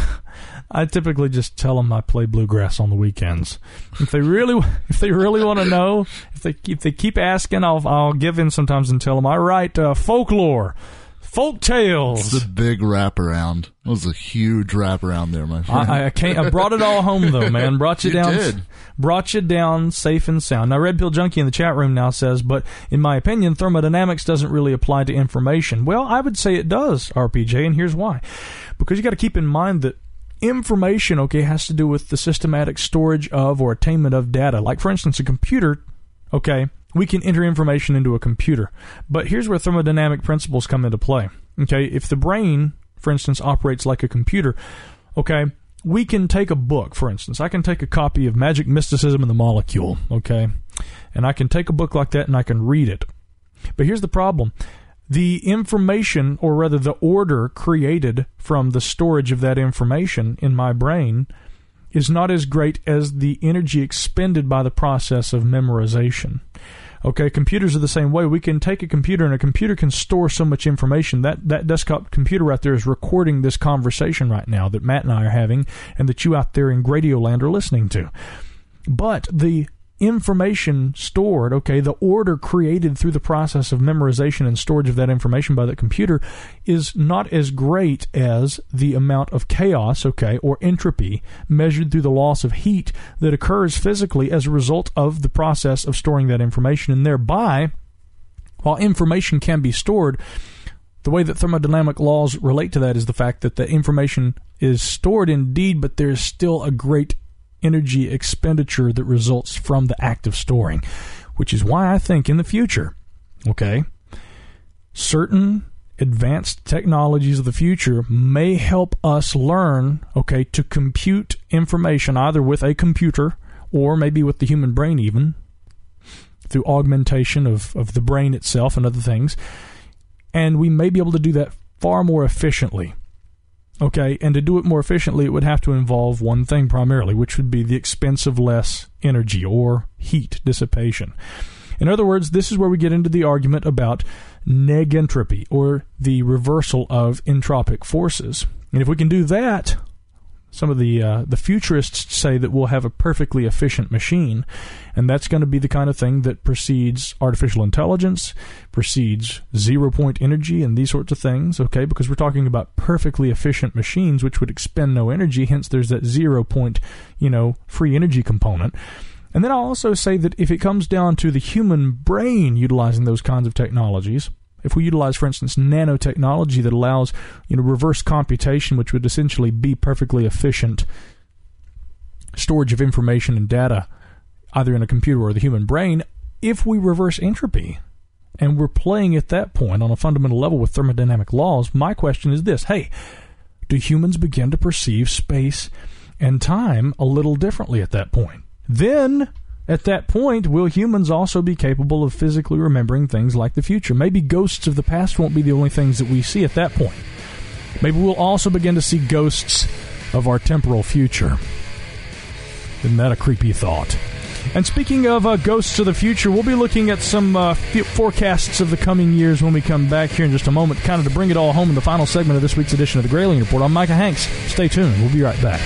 I typically just tell them I play bluegrass on the weekends. If they really, if they really want to know, if they if they keep asking, I'll I'll give in sometimes and tell them I write uh, folklore, folk tales. It's a big wraparound. It was a huge wraparound there, my friend. I, I can't. I brought it all home though, man. Brought you, You down. did. Brought you down safe and sound. Now, Red Pill Junkie in the chat room now says, but in my opinion, thermodynamics doesn't really apply to information. Well, I would say it does, R P J, and here's why. Because you got to keep in mind that information, okay, has to do with the systematic storage of or attainment of data. Like, for instance, a computer, okay, we can enter information into a computer. But here's where thermodynamic principles come into play. Okay, if the brain, for instance, operates like a computer, okay, we can take a book, for instance. I can take a copy of Magic Mysticism and the Molecule, okay, and I can take a book like that and I can read it. But here's the problem. The information, or rather the order created from the storage of that information in my brain, is not as great as the energy expended by the process of memorization. Okay, computers are the same way. We can take a computer, and a computer can store so much information. That that desktop computer right there is recording this conversation right now that Matt and I are having, and that you out there in Gradioland are listening to. But the information stored, okay, the order created through the process of memorization and storage of that information by that computer is not as great as the amount of chaos, okay, or entropy measured through the loss of heat that occurs physically as a result of the process of storing that information. And thereby, while information can be stored, the way that thermodynamic laws relate to that is the fact that the information is stored indeed, but there's still a great energy expenditure that results from the act of storing, which is why I think in the future, okay, certain advanced technologies of the future may help us learn, okay, to compute information either with a computer or maybe with the human brain even, through augmentation of, of the brain itself and other things, and we may be able to do that far more efficiently. Okay, and to do it more efficiently, it would have to involve one thing primarily, which would be the expense of less energy or heat dissipation. In other words, this is where we get into the argument about negentropy, or the reversal of entropic forces. And if we can do that, some of the uh, the futurists say that we'll have a perfectly efficient machine, and that's going to be the kind of thing that precedes artificial intelligence, precedes zero-point energy, and these sorts of things, okay, because we're talking about perfectly efficient machines which would expend no energy, hence there's that zero-point, you know, free energy component. And then I'll also say that if it comes down to the human brain utilizing those kinds of technologies, if we utilize, for instance, nanotechnology that allows, you know, reverse computation, which would essentially be perfectly efficient storage of information and data, either in a computer or the human brain, if we reverse entropy, and we're playing at that point on a fundamental level with thermodynamic laws, my question is this: hey, do humans begin to perceive space and time a little differently at that point? Then, at that point, will humans also be capable of physically remembering things like the future? Maybe ghosts of the past won't be the only things that we see at that point. Maybe we'll also begin to see ghosts of our temporal future. Isn't that a creepy thought? And speaking of uh, ghosts of the future, we'll be looking at some uh, f- forecasts of the coming years when we come back here in just a moment, kind of to bring it all home in the final segment of this week's edition of the Grayling Report. I'm Micah Hanks. Stay tuned. We'll be right back.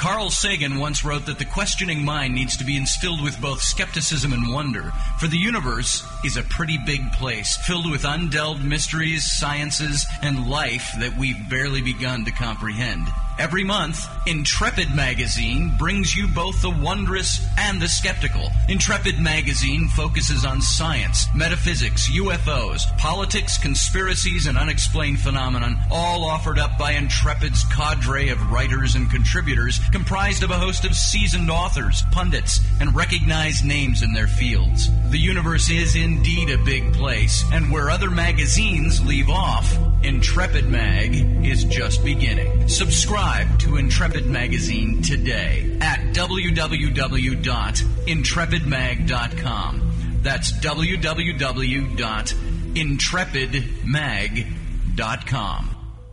Carl Sagan once wrote that the questioning mind needs to be instilled with both skepticism and wonder, for the universe is a pretty big place, filled with undelved mysteries, sciences, and life that we've barely begun to comprehend. Every month, Intrepid Magazine brings you both the wondrous and the skeptical. Intrepid Magazine focuses on science, metaphysics, U F Os, politics, conspiracies, and unexplained phenomenon, all offered up by Intrepid's cadre of writers and contributors, comprised of a host of seasoned authors, pundits, and recognized names in their fields. The universe is indeed a big place, and where other magazines leave off, Intrepid Mag is just beginning. Subscribe to Intrepid Magazine today at w w w dot intrepid mag dot com. That's w w w dot intrepid mag dot com.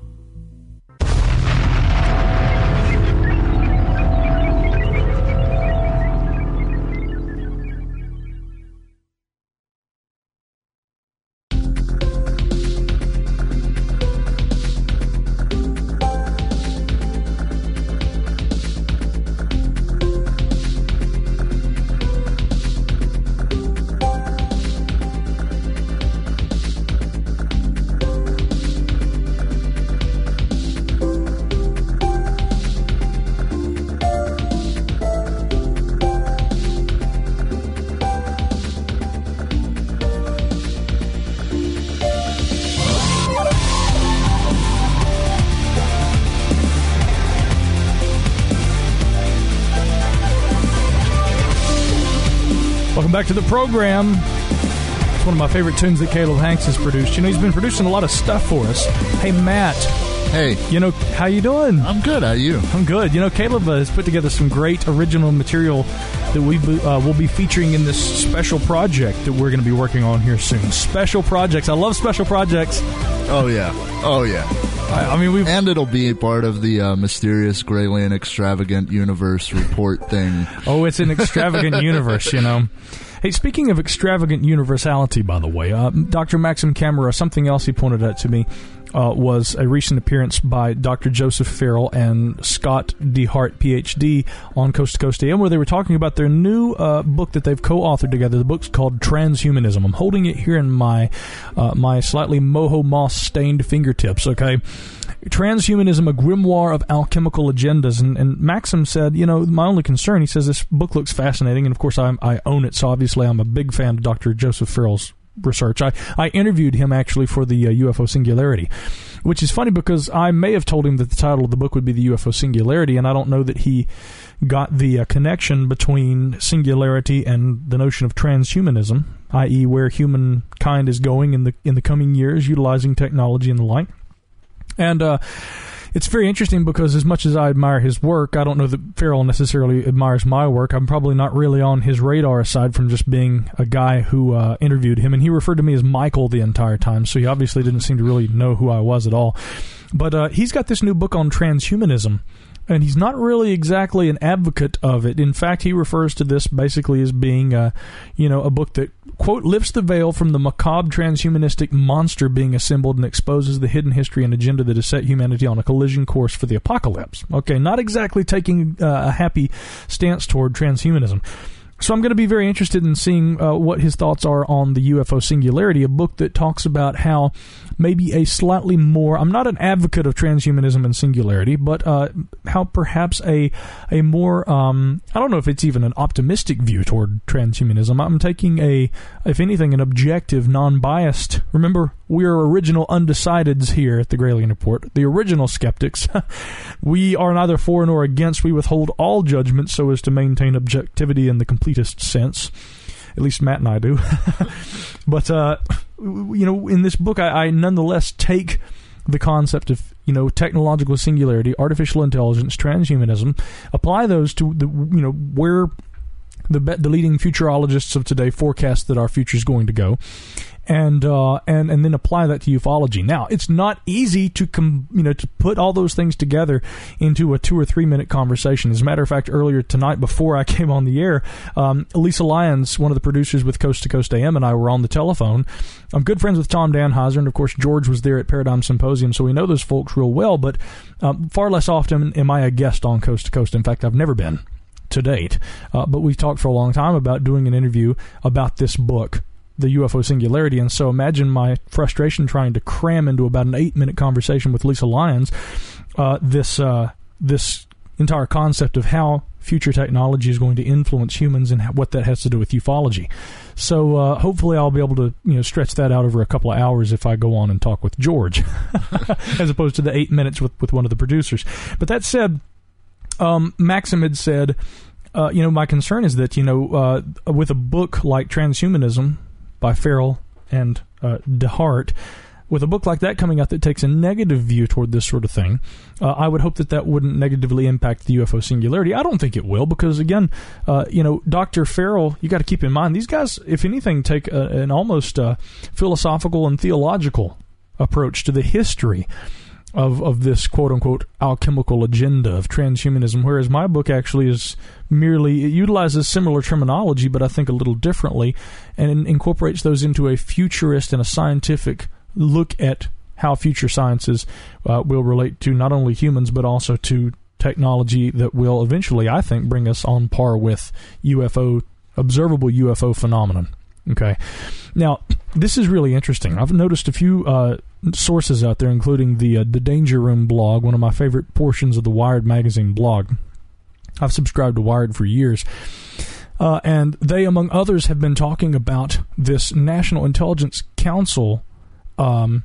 Welcome back to the program. It's one of my favorite tunes that Caleb Hanks has produced. You know, he's been producing a lot of stuff for us. Hey, Matt. Hey. You know, how you doing? I'm good. How are you? I'm good. You know, Caleb uh, has put together some great original material that we uh, will be featuring in this special project that we're going to be working on here soon. Special projects. I love special projects. Oh, yeah. Oh, yeah. I, I mean, we And it'll be part of the uh, mysterious Graylian extravagant universe report thing. Oh, it's an extravagant universe, you know. Hey, speaking of extravagant universality, by the way, uh, Doctor Maxim Camera, something else he pointed out to me uh, was a recent appearance by Doctor Joseph Farrell and Scott DeHart, P H D, on Coast to Coast A M, where they were talking about their new uh, book that they've co-authored together. The book's called Transhumanism. I'm holding it here in my uh, my slightly moho moss-stained fingertips, okay? Transhumanism, a grimoire of alchemical agendas. And, and Maxim said, you know, my only concern, he says, this book looks fascinating, and of course I, I own it, so obviously I'm a big fan of Doctor Joseph Farrell's research. I, I interviewed him actually for the uh, U F O Singularity, which is funny because I may have told him that the title of the book would be the U F O Singularity, and I don't know that he got the uh, connection between singularity and the notion of transhumanism, that is where humankind is going in the in the coming years, utilizing technology and the like. And uh, it's very interesting because as much as I admire his work, I don't know that Farrell necessarily admires my work. I'm probably not really on his radar aside from just being a guy who uh, interviewed him. And he referred to me as Michael the entire time, so he obviously didn't seem to really know who I was at all. But uh, he's got this new book on transhumanism, and he's not really exactly an advocate of it. In fact, he refers to this basically as being, uh, you know, a book that, quote, lifts the veil from the macabre transhumanistic monster being assembled and exposes the hidden history and agenda that has set humanity on a collision course for the apocalypse. Okay, not exactly taking uh, a happy stance toward transhumanism. So I'm going to be very interested in seeing uh, what his thoughts are on the U F O Singularity, a book that talks about how maybe a slightly more, I'm not an advocate of transhumanism and singularity, but uh, how perhaps a a more, um, I don't know if it's even an optimistic view toward transhumanism. I'm taking a, if anything, an objective, non-biased, remember, we're original undecideds here at the Graylian Report, the original skeptics. We are neither for nor against. We withhold all judgment so as to maintain objectivity in the completest sense. At least Matt and I do. But, uh, you know, in this book, I, I nonetheless take the concept of, you know, technological singularity, artificial intelligence, transhumanism, apply those to the, you know, where the the leading futurologists of today forecast that our future is going to go, and uh, and and then apply that to ufology. Now, it's not easy to com- you know to put all those things together into a two or three minute conversation. As a matter of fact, earlier tonight, before I came on the air, um, Lisa Lyons, one of the producers with Coast to Coast A M, and I were on the telephone. I'm good friends with Tom Danheiser, and of course George was there at Paradigm Symposium, so we know those folks real well. But um, far less often am I a guest on Coast to Coast. In fact, I've never been to date. Uh, but we've talked for a long time about doing an interview about this book, The U F O Singularity, and so imagine my frustration trying to cram into about an eight-minute conversation with Lisa Lyons uh, this uh, this entire concept of how future technology is going to influence humans and what that has to do with ufology. So uh, hopefully I'll be able to you know stretch that out over a couple of hours if I go on and talk with George, as opposed to the eight minutes with, with one of the producers. But that said, um, Maxim had said, uh, you know, my concern is that, you know, uh, with a book like Transhumanism by Farrell and uh, DeHart, with a book like that coming out that takes a negative view toward this sort of thing, uh, I would hope that that wouldn't negatively impact the U F O singularity. I don't think it will, because, again, uh, you know, Doctor Farrell, you got to keep in mind, these guys, if anything, take a, an almost uh, philosophical and theological approach to the history of of this quote-unquote alchemical agenda of transhumanism, whereas my book actually is merely, it utilizes similar terminology, but I think a little differently, and incorporates those into a futurist and a scientific look at how future sciences uh, will relate to not only humans, but also to technology that will eventually, I think, bring us on par with U F O, observable U F O phenomenon. Okay. Now, this is really interesting. I've noticed a few uh, sources out there, including the uh, the Danger Room blog, one of my favorite portions of the Wired magazine blog. I've subscribed to Wired for years. Uh, and they, among others, have been talking about this National Intelligence Council um,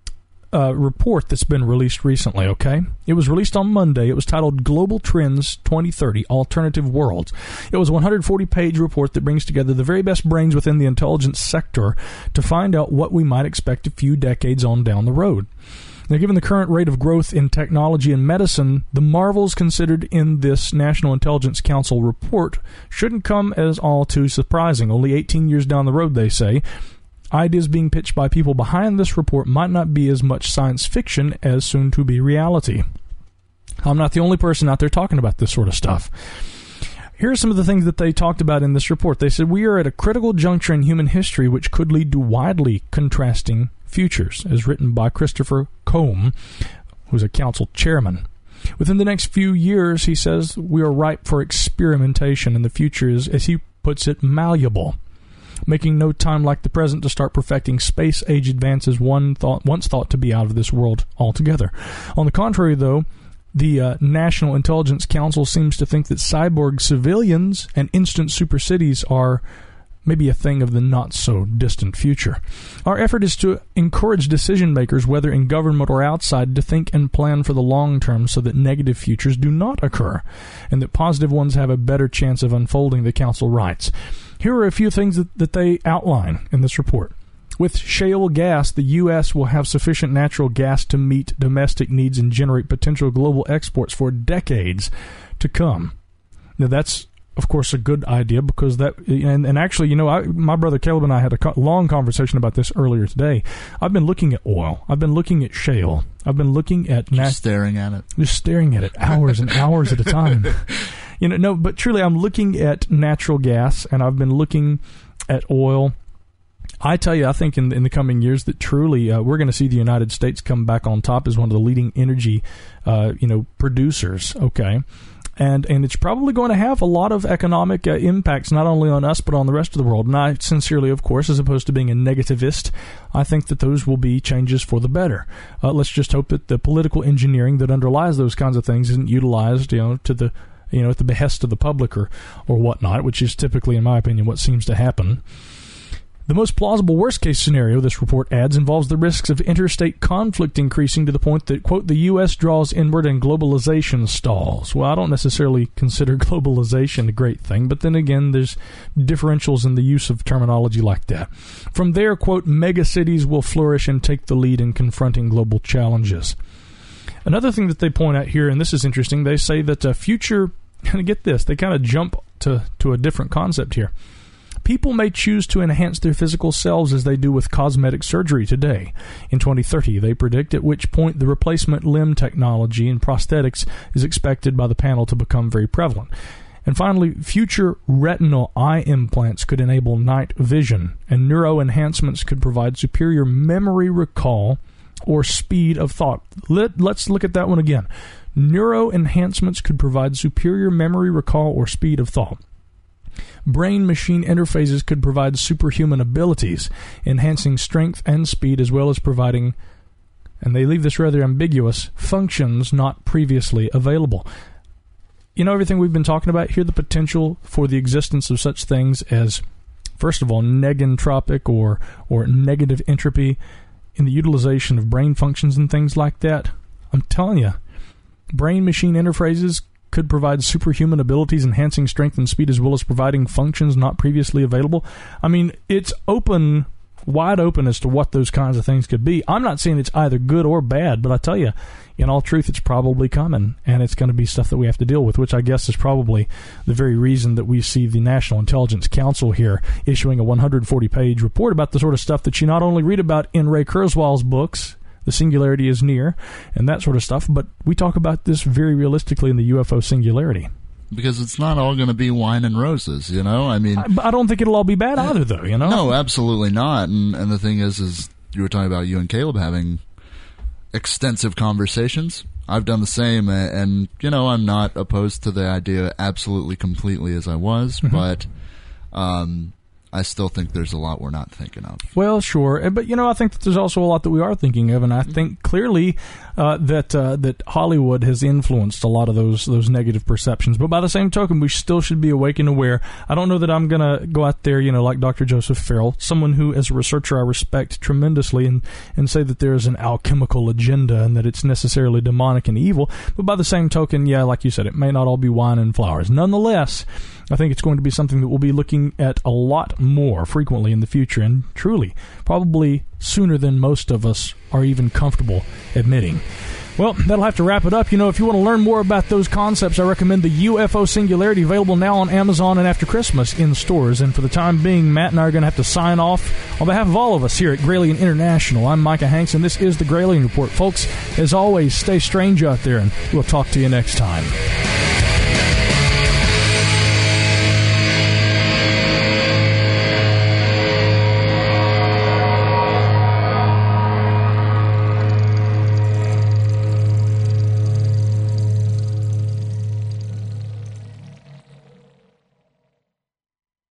uh, report that's been released recently, okay? It was released on Monday. It was titled Global Trends twenty thirty, Alternative Worlds. It was a one hundred forty page report that brings together the very best brains within the intelligence sector to find out what we might expect a few decades on down the road. Now, given the current rate of growth in technology and medicine, the marvels considered in this National Intelligence Council report shouldn't come as all too surprising. Only eighteen years down the road, they say, ideas being pitched by people behind this report might not be as much science fiction as soon-to-be reality. I'm not the only person out there talking about this sort of stuff. Here are some of the things that they talked about in this report. They said, we are at a critical juncture in human history which could lead to widely contrasting futures, as written by Christopher Combe, who's a council chairman. Within the next few years, he says, we are ripe for experimentation, and the future is, as he puts it, malleable, making no time like the present to start perfecting space-age advances one thought, once thought to be out of this world altogether. On the contrary, though, the uh, National Intelligence Council seems to think that cyborg civilians and instant super cities are maybe a thing of the not-so-distant future. Our effort is to encourage decision-makers, whether in government or outside, to think and plan for the long term so that negative futures do not occur, and that positive ones have a better chance of unfolding, the Council writes. Here are a few things that, that they outline in this report. With shale gas, the U S will have sufficient natural gas to meet domestic needs and generate potential global exports for decades to come. Now, that's, of course, a good idea, because that, and, and actually, you know, I, my brother Caleb and I had a co- long conversation about this earlier today. I've been looking at oil. I've been looking at shale. I've been looking at... Just nat- staring at it. Just staring at it, hours and hours at a time. You know, no, but truly, I'm looking at natural gas, and I've been looking at oil. I tell you, I think in, in the coming years that truly uh, we're going to see the United States come back on top as one of the leading energy, uh, you know, producers, okay? And and it's probably going to have a lot of economic uh, impacts, not only on us, but on the rest of the world. And I sincerely, of course, as opposed to being a negativist, I think that those will be changes for the better. Uh, let's just hope that the political engineering that underlies those kinds of things isn't utilized, you know, to the, you know, at the behest of the public or, or whatnot, which is typically, in my opinion, what seems to happen. The most plausible worst-case scenario, this report adds, involves the risks of interstate conflict increasing to the point that, quote, the U S draws inward and globalization stalls. Well, I don't necessarily consider globalization a great thing, but then again, there's differentials in the use of terminology like that. From there, quote, megacities will flourish and take the lead in confronting global challenges. Another thing that they point out here, and this is interesting, they say that uh, future, and get this, they kind of jump to, to a different concept here. People may choose to enhance their physical selves as they do with cosmetic surgery today. In twenty thirty, they predict, at which point the replacement limb technology and prosthetics is expected by the panel to become very prevalent. And finally, future retinal eye implants could enable night vision, and neuro enhancements could provide superior memory recall or speed of thought. Let, let's look at that one again. Neuro enhancements could provide superior memory recall or speed of thought. Brain-machine interfaces could provide superhuman abilities, enhancing strength and speed, as well as providing, and they leave this rather ambiguous, functions not previously available. You know, everything we've been talking about here, the potential for the existence of such things as, first of all, negentropic or, or negative entropy in the utilization of brain functions and things like that. I'm telling you, brain-machine interfaces could provide superhuman abilities, enhancing strength and speed, as well as providing functions not previously available. I mean, it's open, wide open as to what those kinds of things could be. I'm not saying it's either good or bad, but I tell you, in all truth, it's probably coming, and it's going to be stuff that we have to deal with, which I guess is probably the very reason that we see the National Intelligence Council here issuing a one hundred forty page report about the sort of stuff that you not only read about in Ray Kurzweil's books, The Singularity is Near, and that sort of stuff, but we talk about this very realistically in the U F O Singularity. Because it's not all going to be wine and roses, you know? I mean, I, I don't think it'll all be bad either, though, you know? No, absolutely not. And and the thing is, is you were talking about you and Caleb having extensive conversations. I've done the same, and, and you know, I'm not opposed to the idea absolutely completely as I was, mm-hmm. but um, I still think there's a lot we're not thinking of. Well, sure, but you know, I think that there's also a lot that we are thinking of, and I think clearly uh, that uh, that Hollywood has influenced a lot of those those negative perceptions. But by the same token, we still should be awake and aware. I don't know that I'm going to go out there, you know, like Doctor Joseph Farrell, someone who, as a researcher, I respect tremendously, and and say that there is an alchemical agenda and that it's necessarily demonic and evil. But by the same token, yeah, like you said, it may not all be wine and flowers. Nonetheless, I think it's going to be something that we'll be looking at a lot more frequently in the future, and truly, probably sooner than most of us are even comfortable admitting. Well, that'll have to wrap it up. You know, if you want to learn more about those concepts, I recommend the U F O Singularity, available now on Amazon and after Christmas in stores. And for the time being, Matt and I are going to have to sign off on behalf of all of us here at Gralien International. I'm Micah Hanks, and this is the Gralien Report. Folks, as always, stay strange out there, and we'll talk to you next time.